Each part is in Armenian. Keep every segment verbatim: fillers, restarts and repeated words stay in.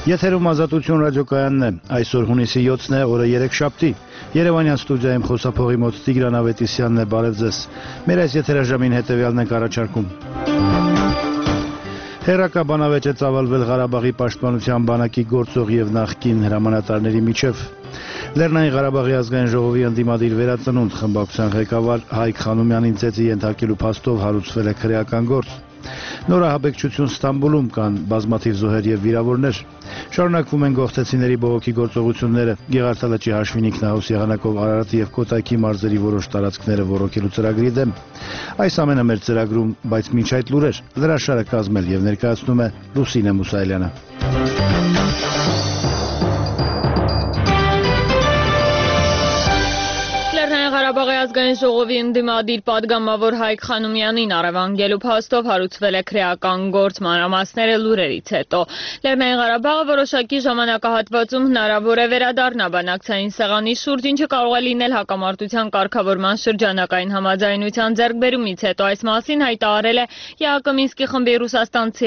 Եթերում Ազատություն ռադիոկայանն է, այսօր հունիսի յոթն է, օրը երեքշաբթի, Երևանյան ստուդիայում խոսափողի մոտ Տիգրան Ավետիսյանն է, բարև ձեզ, մեր այս եթերաժամին հետևյալն ենք առաջարկում։ Հերակա բանավեճ է ծավալվել Ղարաբաղի պաշտպանության բանակի գործող և նախկին հրամանատարների միջև։ Լեռնային Ղարաբաղի ազգային ժողովի ընդդիմադիր վերածնունդ խմբակցության ղեկավար Հայկ Խանոմյանին ծեծի ենթարկելու փաստով հարուցվել է քրեական գործ։ Նորահաբեկչություն Ստամբուլում կան բազմաթիվ զոհեր և վիրավորներ։ Շարունակվում են գողթեցիների բողոքի գործողությունները։ Գեղարդալաճի Հաշվինիկ Նահոս եղանակով Արարատի և Կոտայքի մարզերի որոշ տարածքները ոռոգելու ծրագրի դեմ։ Այս ամենը մեր ծրագրում, բայց մինչ այդ լուրեր, լրաշարը կազմել և ներկայացնում է Լուսինե Մուսայելյանը։ Ղարաբաղի ազգային ժողովի ընդդիմադիր պատգամավոր Հայկ Խանոմյանին առևանգելու փաստով հարուցվել է քրեական գործ, մանրամասները լուրերից հետո։ Լեռնային Ղարաբաղը որոշակի ժամանակահատվածում հնարավոր է վերադառնա բանակցային սեղանի շուրջ, ինչը կարող է լինել հակամարտության կարգավորման շրջանակային համաձայնության ձեռքբերումից հետո։ Այս մասին հայտարարել է ԵԱՀԿ Մինսկի խմբի ռուսաստանցի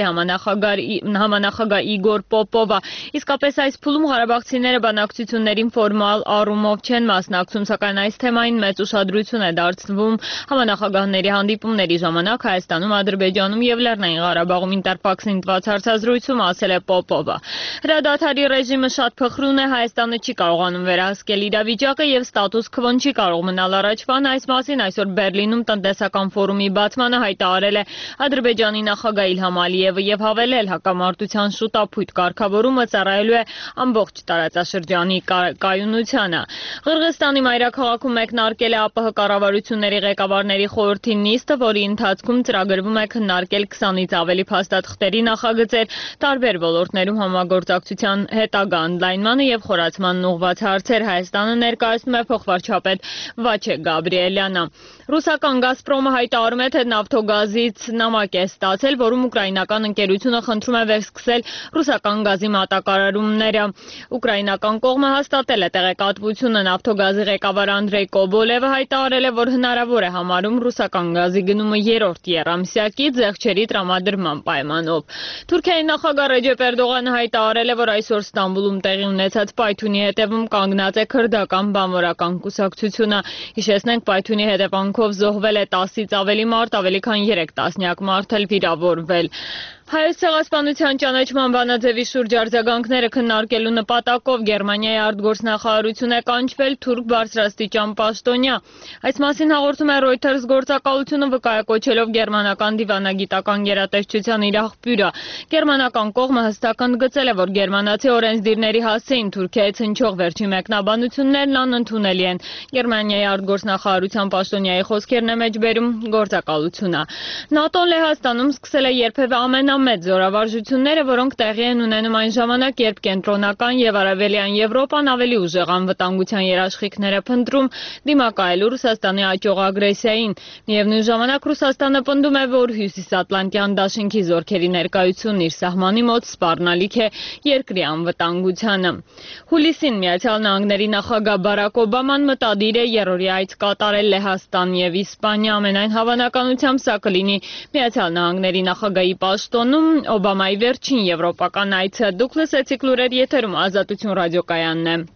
համանախագահ Իգոր Պոպովը։ Իսկապես այս փուլում ղարաբաղցիները բանակցություններին ֆորմալ առումով չեն մասնակցում, սակայն այս թեմային մեծ ուշադրություն է դարձվում համանախագահների հանդիպումների ժամանակ Հայաստանում, Ադրբեջանում և Լեռնային Ղարաբաղում Ինտերֆաքսին տված հարցազրույցում ասել է Պոպովը։ Հրադադարի ռեժիմը շատ փխրուն է, Հայաստանը չի կարողանում վերահսկել իրավիճակը և ստատուս քվոն չի կարող մնալ առաջվան։ Այս մասին այսօր Բերլինում տնտեսական ֆորումի բացմանը հայտարարել է Ադրբեջանի նախագահ Իլհամ Ալիևը և հավելել, հակամարտության շուտափույթ կարգավորումը ծառայելու է ամբողջ տարածաշրջանի կայունությանը։ Ղրղստանի մայրաքաղաքում մեկնարկել է ԱՊՀ կառավարությունների ղեկավարների խորհրդի նիստը, որի ընթացքում ծրագրվում է քննարկել քսանից ավելի փաստաթղթերի նախագծեր, տարբեր ոլորտներում համագործակցության հետագա ընդլայնմանը և խորացմանն ուղղված հարցեր։ Հայաստանը ներկայացնում է փոխվարչապետ Վաչե Գաբրիելյանը։ Ռուսական Գազպրոմը հայտարարում է, թե նավթոգազից նամակ է ստացել, որում ուկրաինական ընկերությունը խնդրում է վերսկսել ռուսական գազի մատակարարումները։ Ուկրաինական կողմը հաստատել է տեղեկատվությունը։ Նավթոգազի ղեկավար Անդրեյ Կոբոլևը հայտարարել է, որ հնարավոր է համարում ռուսական գազի գնումը երրորդ եռամսյակի ձեղչերի տրամադրման պայմանով։ Թուրքիայի նախագահ Ռեջեփ Էրդողանը հայտարարել է, որ այսօր Ստամբուլում տեղի ունեցած պայթյունի հետևում կանգնած է քրդական բանվորական կուսակցությունը։ Հիշեցնենք, պայթյունի հետևանքով զոհվել է տասից ավելի մարդ, ավելի քան երեք տասնյակ մարդ էլ վիրավորվել։ Հայոց ցեղասպանության ճանաչման բանաձևի շուրջ արձագանքները քննարկելու նպատակով Գերմանիայի արտգործնախարարություն է կանչվել թուրք բարձրաստիճան պաշտոնյա։ Այս մասին հաղորդում է Reuters գործակալությունը, վկայակոչելով գերմանական դիվանագիտական գերատեսչության իր աղբյուրը։ Գերմանական կողմը հստակ ընդգծել է, որ գերմանացի օրենսդիրների հասցեին Թուրքիայից հնչող վերջին մեկնաբանություններն անընդունելի են։ Գերմանիայի արտգործնախարարության պաշտոնյայի խոսքերն է մեջբերում գործակալությունը։ ՆԱՏՕ-ն Լեհաստանում սկսել է երբևէ ամենամեծ զորավարժությունները, որոնք տեղի են ունենում այն ժամանակ, երբ կենտրոնական և արևելյան Եվրոպան ավելի ուժեղ անվտանգության երաշխիքներ է փնտրում դիմակայելու Ռուսաստանի աճող ագրեսիային։ Միևնույն ժամանակ Ռուսաստանը պնդում է, որ Հյուսիսատլանտյան դաշինքի զորքերի ներկայությունն իր սահմանի մոտ սպառնալիք է երկրի անվտանգությանը։ Հուլիսին Միացյալ Նահանգների նախագահ Բարակ Օբաման մտադիր է երրորդյա այց կատարել Լեհաստան և Իսպանիա։ Ամենայն հավանականությամբ սա կլինի Միացյալ Նահանգների նախագահի պաշտոնում Օբամայի վերջին եվրոպական այցը։ Դուք լսեցիք լուրեր, եթերում Ազատություն ռադիոկայանն է։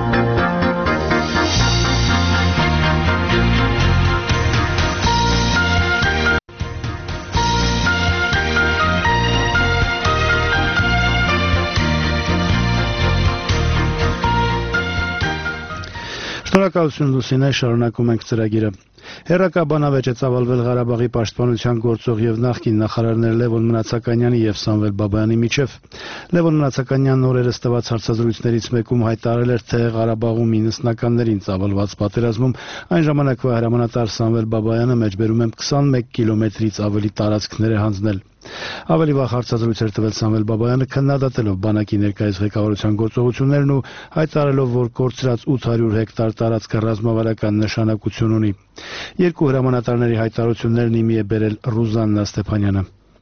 Շնորհակալություն Լուսինե, շարունակում ենք ծրագիրը։ Հերակա բանավեճ է ծավալվել Ղարաբաղի պաշտպանության գործող և նախկին նախարարներ Լևոն Մնացականյանի և Սամվել Բաբայանի միջև։ Լևոն Մնացականյանն օրերս տված հարցազրույցներից մեկում հայտարարել էր, թե Ղարաբաղում իննսնականներին ծավալված պատերազմում այն ժամանակվա հրամանատար Սամվել Բաբայանը մեջբերում է քսանմեկ կիլոմետրից ավելի տարածքներ է հանձնել։ Ավելի վաղ հարցազրույց էր տվել Սամվել Բաբայանը, քննադատելով բանակի ներկայիս ղեկավարության գործողություններն ու հայտարարելով, որ կորցրած ութ հարյուր հեկտար տարածքը ռազմավարական նշանակություն ունի։ Երկու հրամանատարների հայտարարություններն իմի է բերել Ռուզաննա Ստեփանյանը։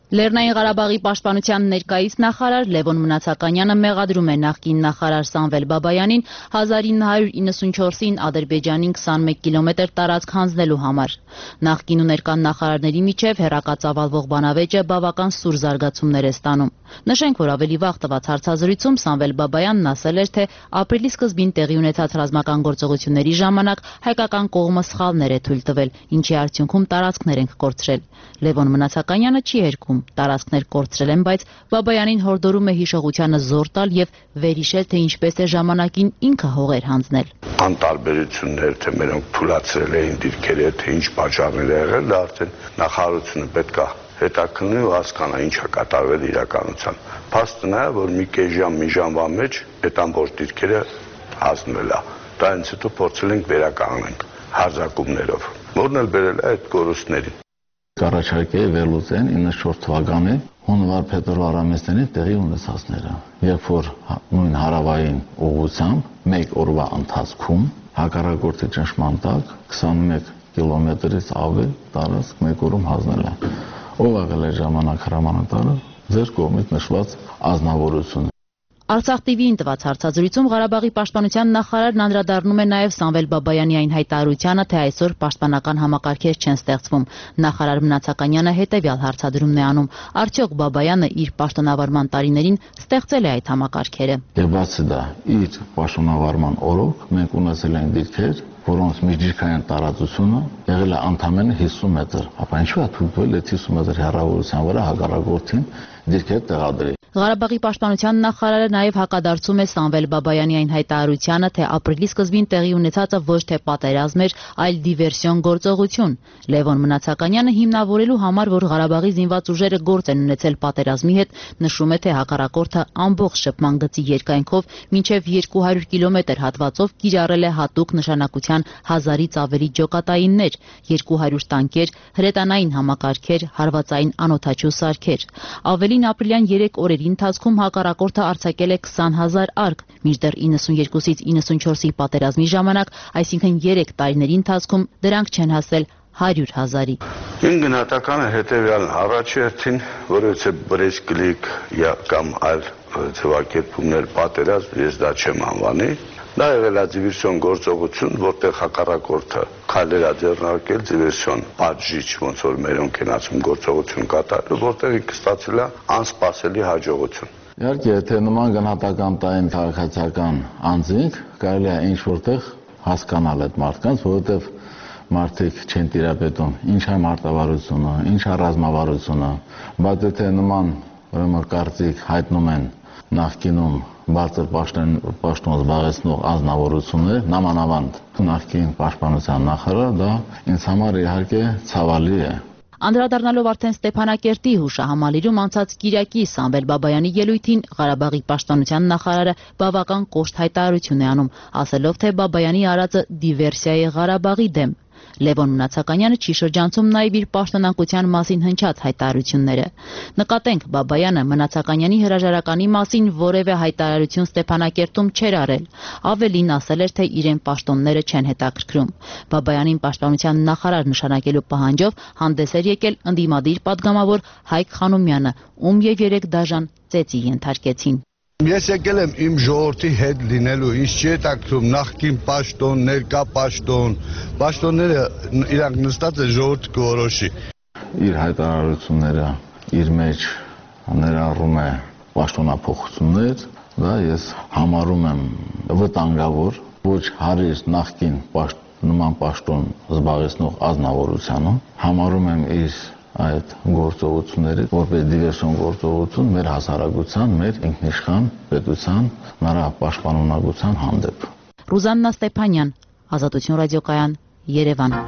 Լեռնային Ղարաբաղի պաշտպանության ներկայիս նախարար Լևոն Մնացականյանը մեղադրում է նախկին նախարար Սամվել Բաբայանին հազար ինը հարյուր իննսունչորսին Ադրբեջանին քսանմեկ կիլոմետր տարածք հանձնելու համար։ Նախկին ու ներկան նախարարների միջև հեռակացավալվող բանավեճը բավական սուր զարգացումներ է ստանում։ Նշենք, որ ավելի վաղ տված հարցազրույցում Սամվել Բաբայանն ասել էր, թե ապրիլի սկզբին տեղի ունեցած ռազմական գործողությունների ժամանակ հայկական կողմը սխալներ է թույլ տվել, ինչի արդյունքում տարածքներ ենք կորցրել։ Լևոն Մնացականյանը չի հերքում, տարածքներ կորցրել են, բայց Բաբայանին հորդորում է հիշողությանը զոր տալ եւ վերհիշել, թե ինչպես է ժամանակին ինքը հողեր հանձնել։ Անտարբերություններ, թե մերոնք թույլատրել էին դիրքերը, թե ինչ պատճառներ ա եղել, դա արդեն նախարարությունը պետք է հետաքննի ու հասկանա ինչ է կատարվել իրականության։ Փաստն է, որ մի կես ժամ, մի ժամվա մեջ այդ ամբողջ դիրքերը հանձնվել է։ Դա ինձ հետո փորձել ենք վերականգնել հարձակումներով, որն էլ բերել է այդ կորուստներին։ Կառաջարկել վերլուծեն իննսունչորս թվականի հունվար-փետրվար ամիսներին տեղի ունեցածները, երբ որ նույն հարավային ուղղությամբ մեկ օրվա ընթացքում հակառակորդի ճնշման տակ քսանմեկ կիլոմետրից ավել տարածք մեկ օրում հանձնել են։ Ով աղել է ժամանակ հրամանատարը, ձեր կողմից նշված ազնվորությունը։ Արցախ տիվիին տված հարցազրույցում Ղարաբաղի պաշտպանության նախարարն անդրադառնում է նաև Սամվել Բաբայանի այն հայտարարությանը, թե այսօր պաշտպանական համակարգեր չեն ստեղծվում։ Նախարար Մնացականյանը հետևյալ հարցադրումն է անում. արդյոք Բաբայանը իր պաշտոնավարման տարիներին ստեղծել է այդ համակարգերը։ Եվ բացի դա, իր պաշտոնավարման օրոք մենք ունեցել ենք դիրքեր, որոնց միջդիրքային տարածությունը եղել է ընդամենը հիսուն մետր, ապա ինչու է թույլ այդ հիսուն մետր հեռավորության վրա հակառակորդին դիրքեր տեղադրել։ Ղարաբաղի պաշտպանության նախարարը նաև հակադարձում է Սամվել Բաբայանի այն հայտարարությանը, թե ապրիլի սկզբին տեղի ունեցածը ոչ թե պատերազմ էր, այլ դիվերսիոն գործողություն։ Լևոն Մնացականյանը հիմնավորելու համար, որ Ղարաբաղի զինված ուժերը գործ են ունեցել պատերազմի հետ, նշում է, թե հակառակորդը ամբողջ շփման գծի երկայնքով մինչև երկու հարյուր կիլոմետր հատվածով կիրառել է հատուկ նշանակության հազարից ավելի ջոկատայիններ, երկու հարյուր տանկեր, հրետանային համակարգեր, հարվածային անօդաչու սարքեր։ Ավելին, ապրիլյան երեք օրերի ընթացքում հակառակորդը արձակել է քսան հազար արկ, մինչդեռ իննսունյոթից իննսունչորսի պատերազմի ժամանակ, այսինքն երեք տարիների ընթացքում դրանք չեն հասել հարյուր հազարի։ Իմ գնահատականը հետևյալն է. առաջերտին, որովհետև բրեզգլիկ կամ այլ ձևակերպումներ պատերազմ, ես դա չեմ անվանի։ Դա եղել է դիվերսիոն գործողություն, որտեղ հակառակորդը քայլեր է ձեռնարկել դիվերսիոն պատժիչ, ոնց որ մերոնք են ասում, գործողություն կատարել, որտեղ ինքը ստացել է անսպասելի հաջողություն։ Իհարկե, եթե նման գնահատական տային քաղաքացիական անձինք, կարելի է ինչ որտեղ հասկանալ այդ մարդկանց, որովհետև մարդիկ չեն տիրապետում ինչ է մարտավարությունը, ինչ է ռազմավարությունը, բայց եթե նման ուրեմն կարծիք հայտնում են նախկինում բարձր պաշտոն զբաղեցնող անձնավորություններ, նամանավանդ նախկին պաշտպանության նախարար, դա ինձ համար իհարկե ցավալի է։ Անդրադառնալով արդեն Ստեփանակերտի հուշահամալիրում անցած կիրակի Սամվել Բաբայանի ելույթին, Ղարաբաղի պաշտպանության նախարարը բավական կոշտ հայտարարություն է անում, ասելով, թե Բաբայանի արածը դիվերսիա է Ղարաբաղի դեմ։ Լևոն Մնացականյանը չի շրջանցում նաև իր պաշտոնակության մասին հնչած հայտարարությունները։ Նկատենք, Բաբայանը Մնացականյանի հրաժարականի մասին որևէ հայտարարություն Ստեփանակերտում չէր արել։ Ավելին, ասել էր, թե իրեն պաշտոնները չեն հետաքրքրում։ Բաբայանին պաշտպանության նախարար նշանակելու պահանջով հանդես էր եկել ընդդիմադիր պատգամավոր Հայկ Խանոմյանը, ում եւ երեք դաժան ծեծի ենթարկեցին։ Ես եկել եմ իմ ժողովրդի հետ լինելու, ինձ չի հետաքրքրում նախկին պաշտոն, ներկա պաշտոն, պաշտոնները իրանք նստած է ժողովուրդը կորոշի։ Իր հայտարարությունները իր մեջ ներառում է պաշտոնափոխություններ, դա ես համարում եմ վտանգավոր, ոչ հարիր նախկին նման պաշտոն զբաղեցնող ազնվորությանը, համարում եմ իր այդ գործողությունները որպես դիվերսիոն գործողություն մեր հասարակության, մեր ինքնիշխան պետության, նրա պաշտպանունակության հանդեպ։ Ռուզաննա Ստեփանյան, Ազատություն ռադիոկայան, Երևան։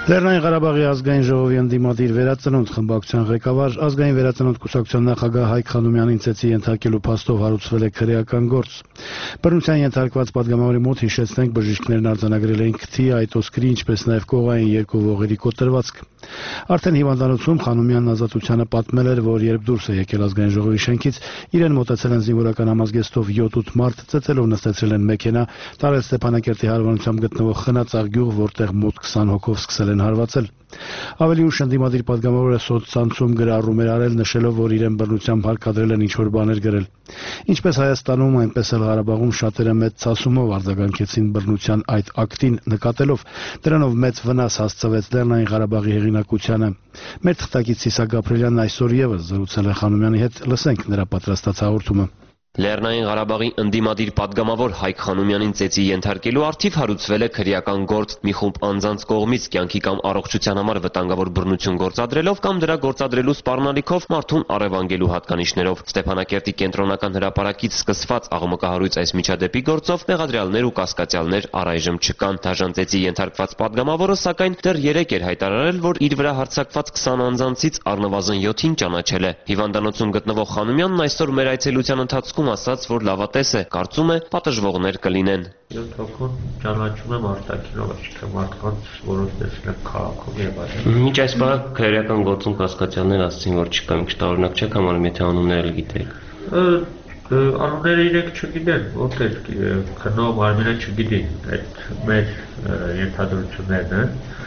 Լեռնային Ղարաբաղի ազգային ժողովի ընդդիմադիր վերածնունդ խմբակցության ղեկավար ազգային վերածնունդ կուսակցության նախագահ Հայկ Խանոմյանին ծեծի ենթարկելու փաստով հարուցվել է քրեական գործ։ Բռնության ենթարկված պատգամավորի մոտ հիշեցնենք բժիշկներն արձանագրել էին քթի, այտոսկրի, ինչպես նաև կողային երկու ողերի կոտրվածք։ Արդեն հիվանդանոցում Խանոմյանն ազատությանը պատմել էր, որ երբ դուրս է եկել ազգային ժողովի շենքից, իրեն մոտեցել են զինվորական համազգեստով յոթ-ութ մարդ, ծեծելով նստեցրել են մեքենա, տարել Ստեփանակերտի հարևանությամբ գտնվող Խնածաղ գյուղ, որտեղ մոտ քսան հոգով սկսել են հարվածել։ Ավելի ուշ ընդդիմադիր պատգամավորը սոցցանցում գրառում էր արել, նշելով, որ իրեն բռնությամբ հարկադրել են ինչ-որ բաներ գրել։ Ինչպես Հայաստանում, այնպես էլ Ղարաբաղում շատերը մեծ ցասումով արձագանքեցին բռնության այդ ակտին, նկատելով դրանով մեծ վնաս հասցվեց Լեռնային Ղարաբաղի հեղինակությանը։ Մեր թղթակից Սիսակ Գաբրելյանն այսօր եւս զրուցել է Խանոմյանի հետ, լսենք նրա պատրաստած հաղորդումը։ Լեռնային Ղարաբաղի ընդդիմադիր պատգամավոր Հայկ Խանոմյանին ծեծի ենթարկելու առթիվ հարուցվել է քրեական գործ մի խումբ անձանց կողմից կյանքի կամ առողջության համար վտանգավոր բռնություն գործադրելով կամ դրա գործադրելու սպառնալիքով մարդուն առևանգելու հատկանիշներով։ Ստեփանակերտի կենտրոնական հրապարակից սկսված աղմկահարույց այս միջադեպի գործով մեղադրյալներ ու կասկածյալներ առայժմ չկան։ Դաժան ծեծի ենթարկված պատգամավորը սակայն դեռ երեկ էր հայտարարել, որ իր վրա հարձակված քսան անձանցից առնվազն յոթին ճանաչել է։ Հիվանդանոցում գտնվող Խանոմյանն այսօր մեր այցելության ընթացքում ասաց, որ լավատես է, կարծում է պատժվողներ կլինեն։ յոթ հոգուն ճանաչում եմ արտաքինով, այսինքն մարդկանց, որոնց տեսել եմ քաղաքում եւ այլն։ Մինչ այս բանը քրեական գործում կասկածյալներ ասացին, որ չկա, ինչ տարօրինակ չեք համարում, եթե անունները գիտեք։ Անունները իրենք չգիտեն, ովքեր քնով Արմինը չգիտի, այդ մեր ենթադրություններն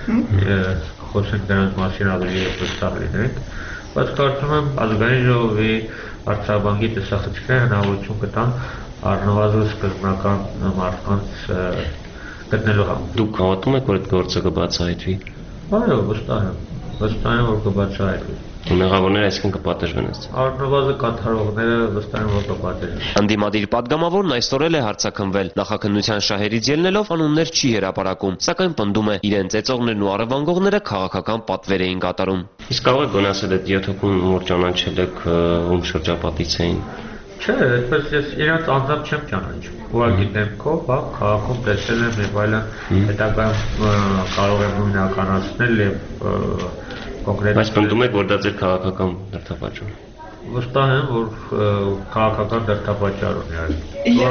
են, խոսենք դրանց մասին ավելի վստահ լինենք, բայց կարծում եմ ազգային ժողովի արձագանքի տեսախցիկները հնարավորություն կտան առնվազն սկզբնական մարդկանց գտնելու համար։ Դուք հավատում եք, որ այդ գործը կբացահայտվի։ Այո, վստահ եմ, վստահ եմ, որ կբացահայտվի։ Մեղավորները այսինքն կպատժվեն ըստ։ Առնվազն կատարողները վստահ եմ, որ կպատժվեն։ Ընդդիմադիր պատգամավորն այսօր էլ է հարցաքնվել, նախաքննության շահերից ելնելով անուններ չի հրապարակում, սակայն պնդում է, իրեն ծեծողներն ու առևանգողները քաղաքական պատվեր էին կատարում։ Իսկ կարող եք գոնասել այդ յոթ հոգուն որ ճանաչել եք ում շրջապատից էին։ Չէ, այդպես ես իրենց անձամբ չեմ ճանաչում։ Ուղղակի դեմքով, հա, քաղաքում տեսել եմ եւ այլն, հետագայում կարող եմ նույնականացնել եւ կոնկրետ։ Բայց պնդում եք, որ դա ձեր քաղաքական դրդապատճառ է։ Վստահ եմ, որ քաղաքական դրդապատճառ ունի,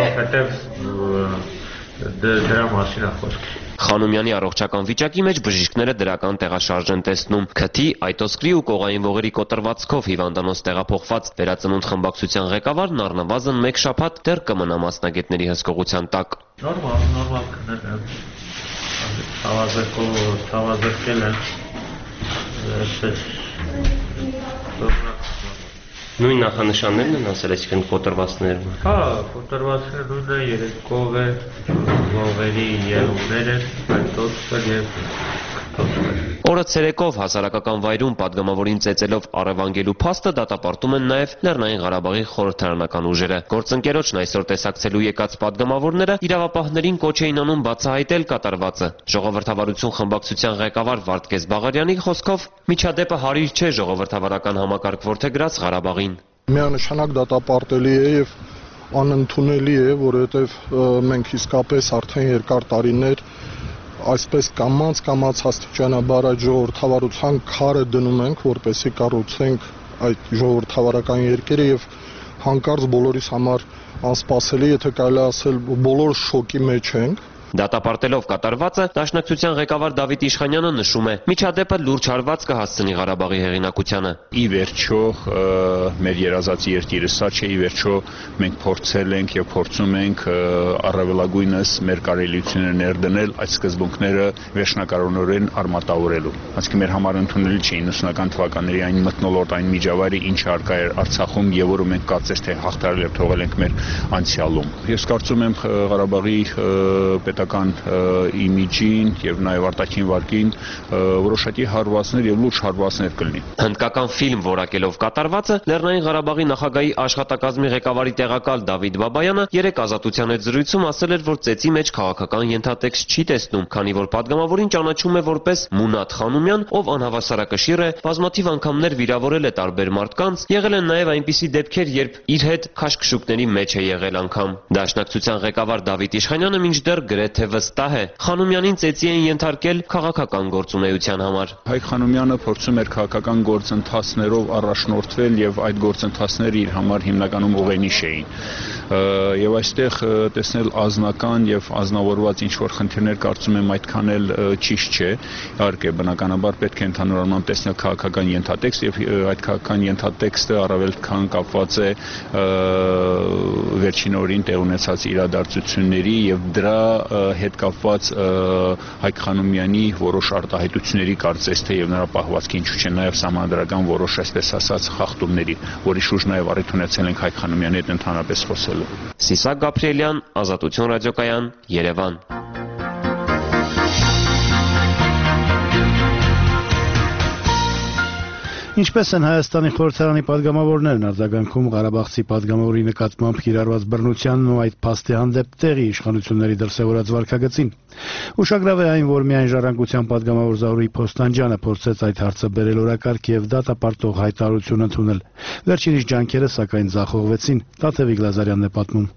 որովհետեւ դրա մասին է խոսքը։ Խանոմյանի առողջական վիճակի մեջ բժիշկները դրական տեղաշարժ են տեսնում։ Քթի, այտոսկրի ու կողային ողերի կոտրվածքով հիվանդանոց տեղափոխված վերածնունդ խմբակցության ղեկավարն առնվազն մեկ շաբաթ դեռ կմնա մասնագետների հսկողության տակ։ Նորմալ, նորմալ քնել եմ։ Ցավազրկով, ցավազրկել եմ։ Այսպես Նույն նախանշաններն են ասել, այսինքն կոտրվածները։ Հա, կոտրվածները նույնն է, երեքով է, ողերի ելումներ են, այտոսկր եւ Օրը ցերեկով հասարակական վայրում պատգամավորին ծեծելով առևանգելու փաստը դատապարտում են նաև Լեռնային Ղարաբաղի խորհրդարանական ուժերը։ Գործընկերոջն այսօր տեսակցելու եկած պատգամավորները իրավապահներին կոչ էին անում բացահայտել կատարվածը։ Ժողովրդավարություն խմբակցության ղեկավար Վարդգես Բաղարյանի խոսքով միջադեպը հարիր չէ ժողովրդավարական համակարգ որդեգրած Ղարաբաղին։ Միանշանակ դատապարտելի է եւ անընդունելի է, որովհետեւ մենք իսկապես արդեն երկար տարիներ այսպես կամած կամած աստիճանաբար այդ ժողովրդավարության քարը դնում ենք, որպեսզի կառուցենք այդ ժողովրդավարական երկիրը եւ հանկարծ բոլորիս համար անսպասելի, եթե կարելի ասել, բոլոր շոկի մեջ ենք։ Դատապարտելով կատարվածը, Դաշնակցության ղեկավար Դավիթ Իշխանյանը նշում է. միջադեպը լուրջ հարված կհասցնի Ղարաբաղի հեղինակությանը։ Ի վերջո մեր երազածի երկիրը սա չէ, ի վերջո մենք փորձել ենք եւ փորձում ենք առավելագույնս մեր կարելիությունները ներդնել այդ սկզբունքները վերջնակարողորեն արմատավորելու։ Այսինքն մեր համար ընդունելի չէ իննսունական թվականների այն մթնոլորտ, այն միջավայրը, ինչը արկա էր Արցախում եւ որը մենք կարծես թե հաղթարել եւ թողել ենք մեր անցյալում։ Ես կարծում եմ Ղարաբաղի պետական իմիջին եւ նաեւ արտաքին վարկին որոշակի հարվածներ եւ լուրջ հարվածներ կլինի։ Հնդկական ֆիլմ որակելով կատարվածը Լեռնային Ղարաբաղի նախագահի աշխատակազմի ղեկավարի տեղակալ Դավիթ Բաբայանը երեք ազատության հետ զրույցում ասել էր, որ ծեծի մեջ քաղաքական ենթատեքստ չի տեսնում, քանի որ պատգամավորին ճանաչում է որպես Մունատ Խանոմյան, ով անհավասարակշիռ է, բազմաթիվ անգամներ վիրավորել է տարբեր մարդկանց, եղել են նաեւ այնպիսի դեպքեր, երբ իր հետ քաշքշուկների մեջ է եղել անգամ։ Դաշնակցության ղեկավար Դավիթ Իշխանյանը մինչդեռ գրեց, գրեթե վստահ է, Խանոմյանին ծեծի են ենթարկել քաղաքական գործունեության համար։ Հայկ Խանոմյանը փորձում էր քաղաքական գործընթացներով առաջնորդվել եւ այդ գործընթացները իր համար հիմնականում ուղենիշ էին։ Եվ այստեղ տեսնել ազնական եւ ազնվորված ինչ-որ խնդիրներ կարծում եմ այդքան էլ ճիշտ չէ։ Իհարկե, բնականաբար պետք է ընդհանուր առմամբ տեսնել քաղաքական ենթատեքստ եւ այդ քաղաքական ենթատեքստը առավել քան կապված է վերջին օրին տեղ ունեցած իրադարձությունների եւ դրա հետ կապված Հայկ Խանոմյանի որոշ արտահայտությունների կարծես թե եւ նրա պահվածքի ինչու՞ չէ նաեւ սահմանադրական որոշ այսպես ասած խախտումների, որի շուրջ նաեւ առիթ ունեցել ենք Հայկ Խանոմյանի հետ ընդհանրապես խոսել։ Սիսակ Գաբրիելյան, Ազատություն ռադիոկայան, Երևան։ Ինչպես են Հայաստանի խորհրդարանի падգամավորներն արձագանքում Ղարաբաղցի падգամավորի նկատմամբ կիրառված բռնությանն ու այդ փաստի հանդեպ տեղի իշխանությունների դրսևորած վարքագծին։ Ուշագրավ է այն, որ միայն Ժառանգության падգամավոր Զարուհի Փոստանջյանը փորձեց այդ հարցը բերել օրակարգ եւ դատապարտող հայտարարություն ընդունել։ Վերջինիս ջանքերը սակայն ձախողվեցին։ Տաթևիկ Լազարյանն է պատմում։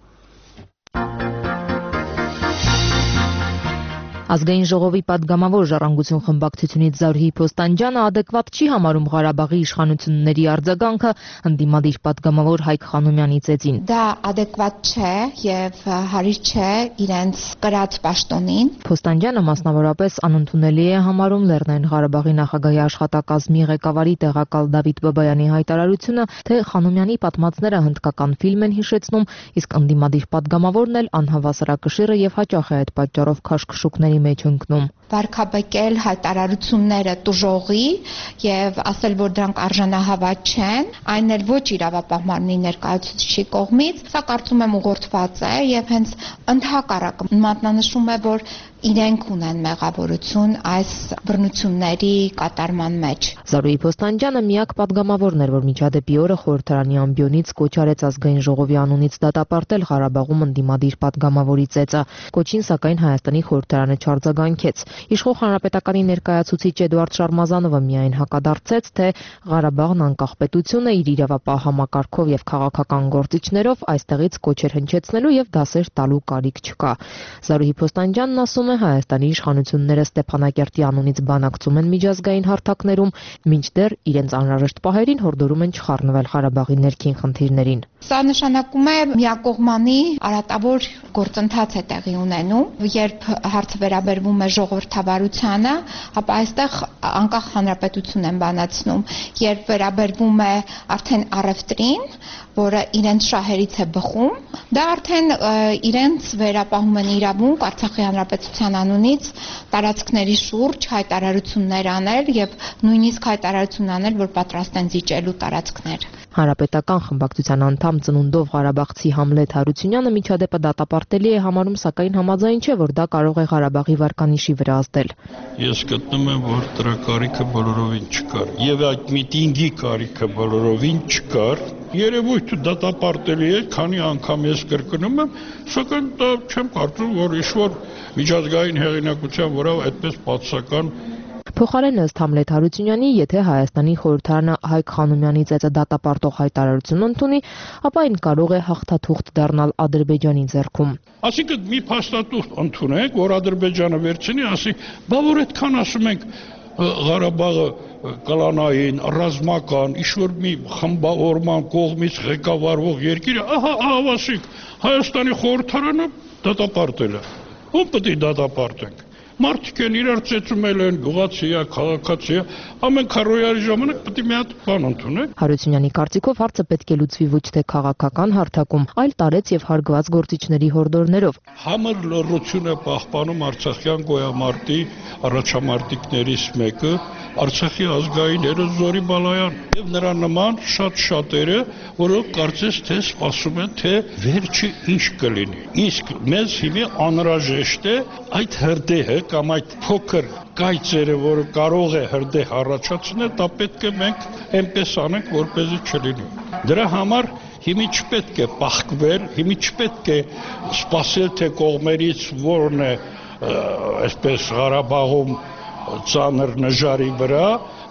Ազգային ժողովի падգամավոր Ժառանգություն խմբակցությունից Զարուհի Փոստանջյանը adekvat չի համարում Ղարաբաղի իշխանությունների արձագանքը ընդդիմադիր падգամավոր Հայկ Խանոմյանի ծեծին։ Դա adekvat չէ եւ հարիր չէ իրենց կրած պաշտոնին։ Փոստանջյանը մասնավորապես անընդունելի է համարում Լեռնային Ղարաբաղի նախագահի աշխատակազմի ղեկավարի տեղակալ Դավիթ Բաբայանի հայտարարությունը, թե Խանոմյանի պատմածները հնդկական ֆիլմ են հիշեցնում, իսկ ընդդիմադիր падգամավորն էլ անհավասարակշիռը եւ հաճախ է այդ պատճառով քաշքշուկների մեջ ընկնում։ Վարկաբեկել հայտարարությունները տուժողի եւ ասել, որ դրանք արժանահավատ չեն, այն էլ ոչ իրավապահ մարմնի ներկայացուցիչի կողմից, սա կարծում եմ ուղղորդված է եւ հենց ընդհակառակը մատնանշում է, որ իրենք ունեն մեղավորություն այս բռնությունների կատարման մեջ։ Զարուհի Փոստանջյանը միակ падգամավորն էր, որ միջադեպի օրը խորհրդարանի ամբիոնից կոչ արեց ազգային ժողովի անունից դատապարտել Ղարաբաղում ընդդիմադիր падգամավորի ծեծը։ Կոչին սակայն Հայաստանի խորհրդարանը չարձագանքեց։ Իշխող հանրապետականի ներկայացուցիչ Էդուարդ Շարմազանովը միայն հակադարձեց, թե Ղարաբաղն անկախ պետություն է, իր իրավապահ համակարգով եւ քաղաքական գործիչներով այստեղից կոչեր հնչեցնելու եւ դասեր տալու կարիք չկա։ Զարուհի Փոստանջյանն ասում է, Հայաստանի իշխանությունները Ստեփանակերտի անունից բանակցում են միջազգային հարթակներում, մինչդեռ իրենց անհրաժեշտ պահերին հորդորում են չխառնվել Ղարաբաղի ներքին խնդիրներին։ Սա նշանակում է միակողմանի արատավոր գործընթաց է տեղի ունենում, երբ հարցը վերաբերվում է ժողովրդավարությանը, ապա այստեղ անկախ հանրապետություն են բանացնում, երբ վերաբերվում է արդեն առևտրին, որը իրենց շահերից է բխում, դա արդեն իրենց վերապահում են իրավունք Արցախի հանրապետության անունից տարածքների շուրջ հայտարարություններ անել եւ նույնիսկ հայտարարություն անել, որ պատրաստ են զիջելու տարածքներ։ Հանրապետական խմբակցության անդամ ծնունդով Ղարաբաղցի Համլետ Հարությունյանը միջադեպը դատապարտելի է համարում, սակայն համաձայն չէ, որ դա կարող է Ղարաբաղի վարկանիշի վրա ազդել։ Ես գտնում եմ, որ դրա կարիքը բոլորովին չկար եւ այդ միտինգի կարիքը բոլորովին չկար։ Երևույթը դատապարտելի է, քանի անգամ ես կրկնում եմ, սակայն դա չեմ կարծում, որ ինչ-որ միջազգային հեղինակության վրա այդպես պատասական։ Փոխարեն ըստ Համլետ Հարությունյանի, եթե Հայաստանի խորհրդարանը Հայկ Խանոմյանի ծեծը դատապարտող հայտարարություն ընդունի, ապա այն կարող է հաղթաթուղթ դառնալ Ադրբեջանի ձեռքում։ Այսինքն մի փաստաթուղթ ընդունենք, որ Ադրբեջանը վերցնի, ասի, բա որ այդքան ասում ենք Ղարաբաղը կլանային, ռազմական, ինչ-որ մի խմբավորման կողմից ղեկավարվող երկիրը, ահա ավասիկ, Հայաստանի խորհրդարանը դատապարտել է։ Ում պետք է դատապարտենք։ Մարդիկ են իրար ծեծումել են, գյուղացի է, քաղաքացի է, ամեն քառոյարի ժամանակ պետք է մի հատ բան ընդունենք։ Հարությունյանի կարծիքով հարցը պետք է լուծվի ոչ թե քաղաքական հարթակում, այլ տարեց եւ հարգված գործիչների հորդորներով։ Համր լռություն է պահպանում Արցախյան գոյամարտի առաջամարտիկներից մեկը, Արցախի ազգային հերոս Զորի Բալայան եւ նրա նման շատ շատերը, որոնք կարծես թե սպասում են, թե վերջը ինչ կլինի։ Իսկ մեզ հիմա անհրաժեշտ է այդ հրդեհը կամ այդ փոքր կայծերը, որը կարող է հրդեհ առաջացնել, դա պետք է մենք այնպես անենք, որպեսզի չլինի։ Դրա համար հիմի չպետք է պահկվել, հիմի չպետք է սպասել, թե կողմերից որն է այսպես Ղարաբաղում ծանր նժարի վրա։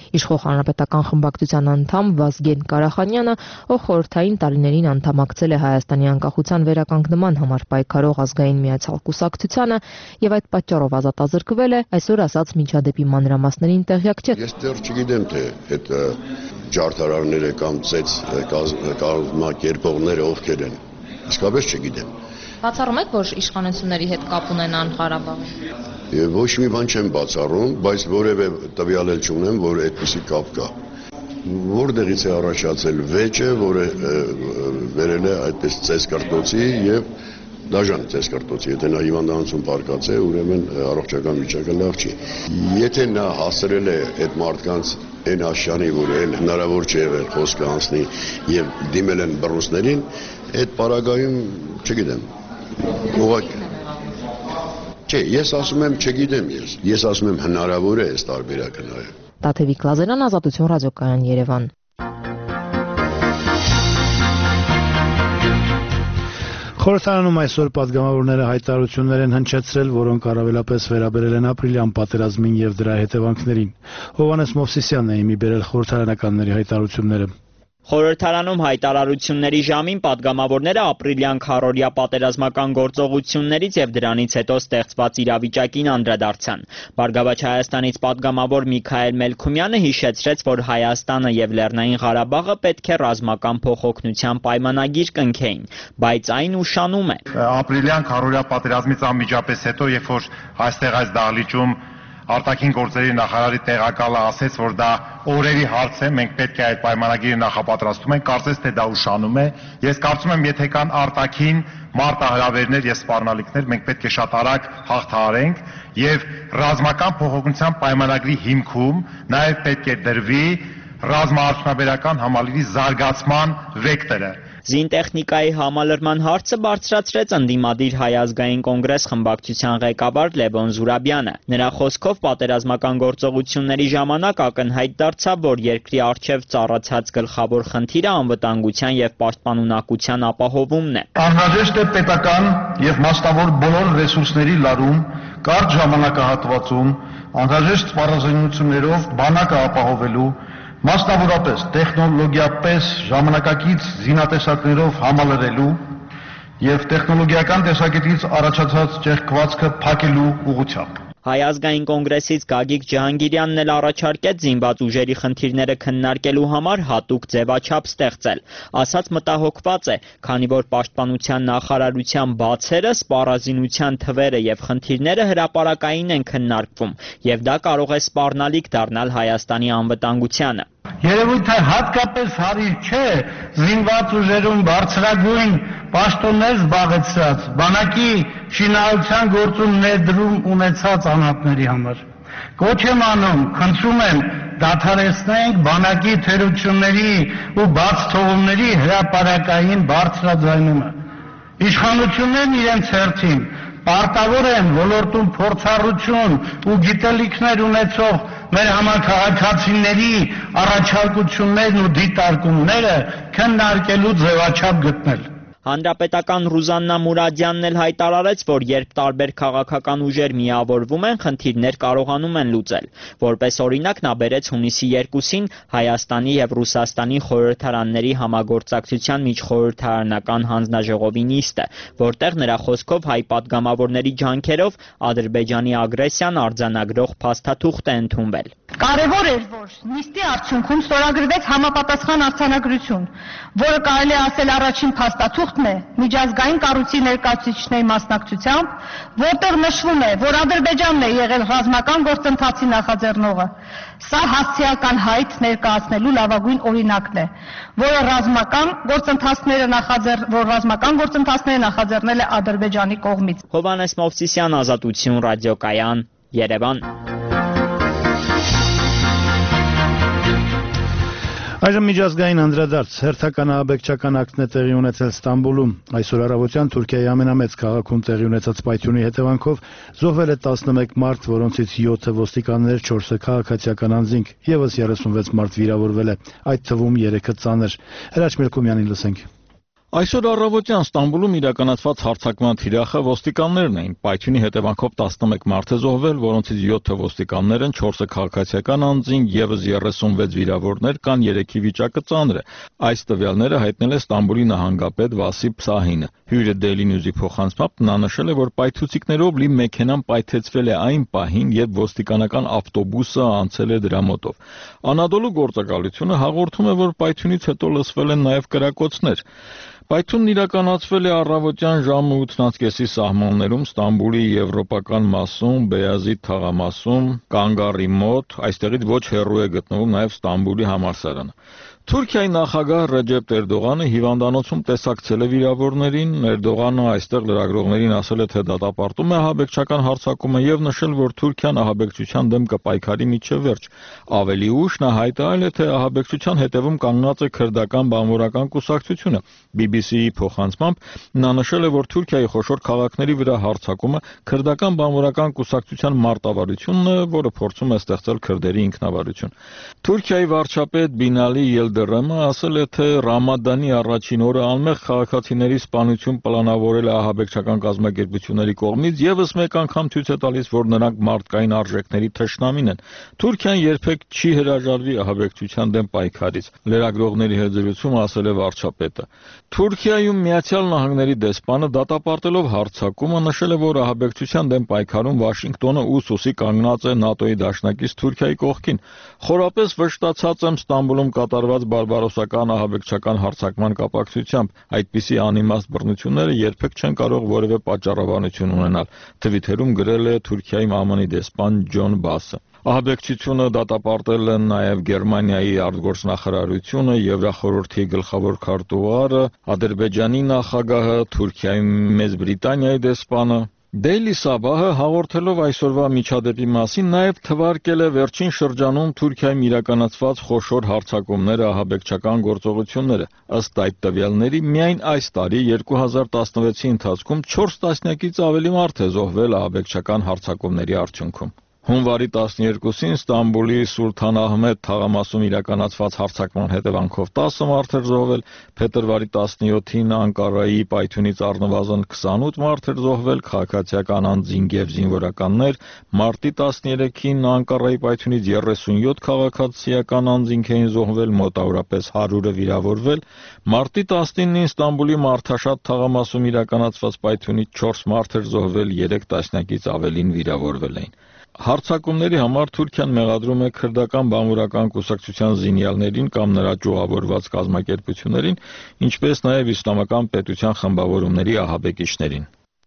Իշխող հանրապետական խմբակցության անդամ Վազգեն Կարախանյանը, ով խորհրդային տարիներին անդամակցել է Հայաստանի անկախության վերականգնման համար պայքարող ազգային միացյալ կուսակցությանը եւ այդ պատճառով ազատազրկվել է, այսօր ասած միջադեպի մանրամասներին տեղյակ չէ։ Ես դեռ չգիտեմ, թե այդ ջարդարարները կամ ծեծ կազմակերպողները ովքեր են։ Իսկապես չգիտեմ։ Բացառում եք, որ իշխանությունների հետ կապ ունենան Ղարաբաղում։ Ոչ մի բան չեմ բացառում, բայց որևէ տվյալ էլ չունեմ, որ այդպիսի կապ կա։ Որտեղից է առաջացել վեճը, որը վերել է այդպես ծես կրտոցի եւ դաժան ծես կրտոցի, եթե նա հիվանդանոցում պարկած է, ուրեմն առողջական վիճակը լավ չի։ Եթե նա հասրել է այդ մարդկանց այն աշյանի, որ էլ հնարավոր չէ եղել խոսքը անցնի եւ դիմել են բռունցներին, այդ պարագայում չգիտեմ։ Ուղղակի Չէ, ես ասում եմ չգիտեմ ես։ Ես ասում եմ հնարավոր է այս տարբերակը նաեւ։ Տաթևիկ Լազարյան, Ազատություն ռադիոկայան, Երևան։ Խորհրդարանում այսօր պատգամավորները հայտարարություններ են հնչեցրել, որոնք առավելապես վերաբերել են ապրիլյան պատերազմին եւ դրա հետևանքներին։ Հովհաննես Մովսիսյանն է իմի բերել խորհրդարանականների հայտարարությունները։ Խորհրդարանում հայտարարությունների ժամին պատգամավորները ապրիլյան քառօրյա պատերազմական գործողություններից եւ դրանից հետո ստեղծված իրավիճակին անդրադարձան։ Բարգավաճ Հայաստանից պատգամավոր Միքայել Մելքումյանը հիշեցրեց, որ Հայաստանը եւ Լեռնային Ղարաբաղը պետք է ռազմական փոխօգնության պայմանագիր կնքեին, բայց այն ուշանում է։ Ապրիլյան քառօրյա պատերազմից անմիջապես հետո, երբ որ այստեղ այս դահլիճում արտաքին գործերի նախարարի տեղակալը ասեց, որ դա օրերի հարց է, մենք պետք է այդ պայմանագիրը նախապատրաստում ենք, կարծես թե դա ուշանում է։ Ես կարծում եմ, եթե կան արտաքին մարտահրավերներ եւ սպառնալիքներ, մենք պետք է շատ արագ հաղթահարենք եւ ռազմական փոխօգնության պայմանագրի հիմքում նաեւ պետք է դրվի ռազմաարդյունաբերական համալիրի զարգացման վեկտորը։ Զինտեխնիկայի համալրման հարցը բարձրացրեց ընդդիմադիր Հայ ազգային կոնգրես խմբակցության ղեկավար Լևոն Զուրաբյանը։ Նրա խոսքով պատերազմական գործողությունների ժամանակ ակնհայտ դարձավ, որ երկրի առջև ծառացած գլխավոր խնդիրը անվտանգության եւ պաշտպանունակության ապահովումն է։ Անհրաժեշտ է պետական եւ մասնավոր բոլոր ռեսուրսների լարում, կարճ ժամանակահատվածում, անհրաժեշտ սպառազինություններով բանակը ապահովելու, մասնավորապես տեխնոլոգիապես ժամանակակից զինատեսակներով համալրելու եւ տեխնոլոգիական տեսակետից առաջացած ճեղքվածքը փակելու ուղղությամբ։ Հայ ազգային կոնգրեսից Գագիկ Ջահանգիրյանն էլ առաջարկեց զինված ուժերի խնդիրները քննարկելու համար հատուկ ձևաչափ ստեղծել։ Ասաց մտահոգված է, քանի որ պաշտպանության նախարարության բացերը, սպառազինության թվերը եւ խնդիրները հրապարակային են քննարկվում, եւ դա կարող է սպառնալիք դառնալ Հայաստանի անվտանգությանը։ Երևույթը հատկապես հարիր չէ զինված ուժերում բարձրագույն պաշտոններ զբաղեցրած, բանակի շինարարության գործում ներդրում ունեցած անհատների համար։ Կոչ եմ անում, խնդրում եմ, դադարեցնենք բանակի թերությունների ու բաց թողումների հրապարակային բարձրաձայնումը։ Իշխանություններն իրենց հերթին պարտավոր են ոլորտում փորձառություն ու գիտելիքներ ունեցող մեր համաքաղաքացիների առաջարկություններն ու դիտարկումները քննարկելու ձևաչափ գտնել։ Հանրապետական Ռուզաննա Մուրադյանն էլ հայտարարեց, որ երբ տարբեր քաղաքական ուժեր միավորվում են, խնդիրներ կարողանում են լուծել։ Որպես օրինակ նա բերեց հունիսի երկուսին Հայաստանի եւ Ռուսաստանի խորհրդարանների համագործակցության միջխորհրդարանական հանձնաժողովի նիստը, որտեղ նրա խոսքով հայ պատգամավորների ջանքերով Ադրբեջանի ագրեսիան արձանագրող փաստաթուղթ է ընդունվել։ Կարևոր էր, որ նիստի արդյունքում ստորագրվեց համապատասխան արձանագրություն, որը կարելի է ասել առաջին փաստաթուղթն է միջազգային կառույցի ներկայացուցիչների մասնակցությամբ, որտեղ նշվում է, որ Ադրբեջանն է եղել ռազմական գործընթացի նախաձեռնողը։ Սա հասցեական հայտ ներկայացնելու լավագույն օրինակն է, որը ռազմական գործընթացները նախաձեռ, որ ռազմական գործընթացները նախաձեռնել է Ադրբեջանի կողմից։ Հովհաննես Մովսիսյան, Ազատություն ռադիոկայան, Երևան։ Այժմ միջազգային անդրադարձ հերթական ահաբեկչական ակտն է տեղի ունեցել Ստամբուլում։ Այսօր առավոտյան Թուրքիայի ամենամեծ քաղաքում տեղի ունեցած պայթյունի հետևանքով զոհվել է տասնմեկ մարդ, որոնցից յոթը ոստիկաններ, չորսը քաղաքացիական անձինք, եւս երեսունվեց մարդ վիրավորվել է, այդ թվում երեքը ծանր։ Հրաչ Մելքումյանին լսենք։ Այսօր առավոտյան Ստամբուլում իրականացված հարձակման թիրախը ոստիկաններն էին։ Պայթյունի հետևանքով տասնմեկ մարդ է զոհվել, որոնցից յոթը ոստիկաններ են, չորսը քաղաքացիական անձինք, ևս երեսունվեց վիրավորներ կան, երեքի վիճակը ծանր է։ Այս տվյալները հայտնել է Ստամբուլի նահանգապետ Վասիփ Սահինը։ Հյուրը Daily News-ի փոխանցմամբ նա նշել է, որ պայթուցիկներով լի մեքենան պայթեցվել է այն պահին, երբ ոստիկանական ավտոբուսը անցել է դրա մոտով։ Անադոլու գործակալությունը հաղորդում է, որ պայթյունից հետո լսվել են նաև կրակոցներ։ Պայթյունն իրականացվել է առավոտյան ժամը ութ սահմաններում Ստամբուլի եվրոպական մասում, Բեյազիդ թաղամասում, Կանգարի մոտ, այստեղից ոչ հեռու է գտնվում նաև Ստամբուլի համալսարանը։ Թուրքիայի նախագահ Ռեջեփ Էրդողանը հիվանդանոցում տեսակցել է վիրավորներին։ Էրդողանը այստեղ լրագրողներին ասել է, թե դատապարտում է ահաբեկչական հարձակումը եւ նշել, որ Թուրքիան ահաբեկչության դեմ կպայքարի մինչև վերջ։ Ավելի ուշ նա հայտարարել է, թե ահաբեկչության հետևում կանգնած է քրդական բանվորական կուսակցությունը։ բի բի սի-ի փոխանցմամբ նա նշել է, որ Թուրքիայի խոշոր քաղաքների վրա հարձակումը քրդական բանվորական կուսակցության մարտավարությունն է, որը փորձում է ստեղծել քրդերի ինքնավարություն։ Թուրքիայի վարչապետ Բինալի Ելդերեմը ասել է, թե Ռամադանի առաջին օրը անմեղ քաղաքացիների սպանություն պլանավորել է ահաբեկչական կազմակերպությունների կողմից, եւս մեկ անգամ ցույց է տալիս, որ նրանք մարդկային արժեքների թշնամին են։ Թուրքիան երբեք չի հրաժարվի ահաբեկչության դեմ պայքարից։ Լրագրողների հետ զրույցում ասել է վարչապետը։ Թուրքիայում Միացյալ Նահանգների դեսպանը դատապարտելով հարձակումը նշել է, որ ահաբեկչության դեմ պայքարում Վաշինգտոնը ուսուսի կանգնած է ՆԱՏՕ-ի դաշնակից Թուրքիայի կողքին։ Խորապես վշտացած եմ Ստամբուլում կատարված բարբարոսական ահաբեկչական հարձակման կապակցությամբ։ Այդպիսի անիմաստ բռնությունները երբեք չեն կարող որևէ պատճառաբանություն ունենալ, Թվիթերում գրել է Թուրքիայի ԱՄՆ դեսպան Ջոն Բասը։ Ահաբեկչությունը դատապարտել են նաև Գերմանիայի արտգործնախարարությունը, Եվրախորհրդի գլխավոր քարտուղարը, Ադրբեջանի նախագահը, Թուրքիայի Մեծ Բրիտանիայի դեսպանը։ Daily Sabah-ը հաղորդելով այսօրվա միջադեպի մասին նաև թվարկել է վերջին շրջանում Թուրքիայում իրականացված խոշոր հարձակումները, ահաբեկչական գործողությունները։ Ըստ այդ տվյալների, միայն այս տարի երկու հազար տասնվեցի ընթացքում չորս տասնյակից ավելի մարդ է զոհվել ահաբեկչական հարձակումների արդյունքում։ Հունվարի տասներկուսին Ստամբուլի Սուլթան Ահմեդ թաղամասում իրականացված հարձակման հետևանքով տասը մարդ էր զոհվել, փետրվարի տասնյոթին Անկարայի պայթյունից առնվազն քսանութ մարդ էր զոհվել, քաղաքացիական անձինք եւ զինվորականներ, մարտի տասներեքին Անկարայի պայթյունից երեսունյոթ քաղաքացիական անձինք էին զոհվել, մոտավորապես հարյուրը վիրավորվել, մարտի տասնինին Ստամբուլի Մարդաշատ թաղամասում իրականացված պայթյունից չորս մարդ էր զոհվել, երեք տասնյակից ավելին վիրավորվել էին։ Հարձակումների համար Թուրքիան մեղադրում է քրդական բանվորական կուսակցության զինյալներին կամ նրա ճյուղավորված կազմակերպություններին, ինչպես նաև իսլամական պետության խմբավորումների ահաբեկիչներին։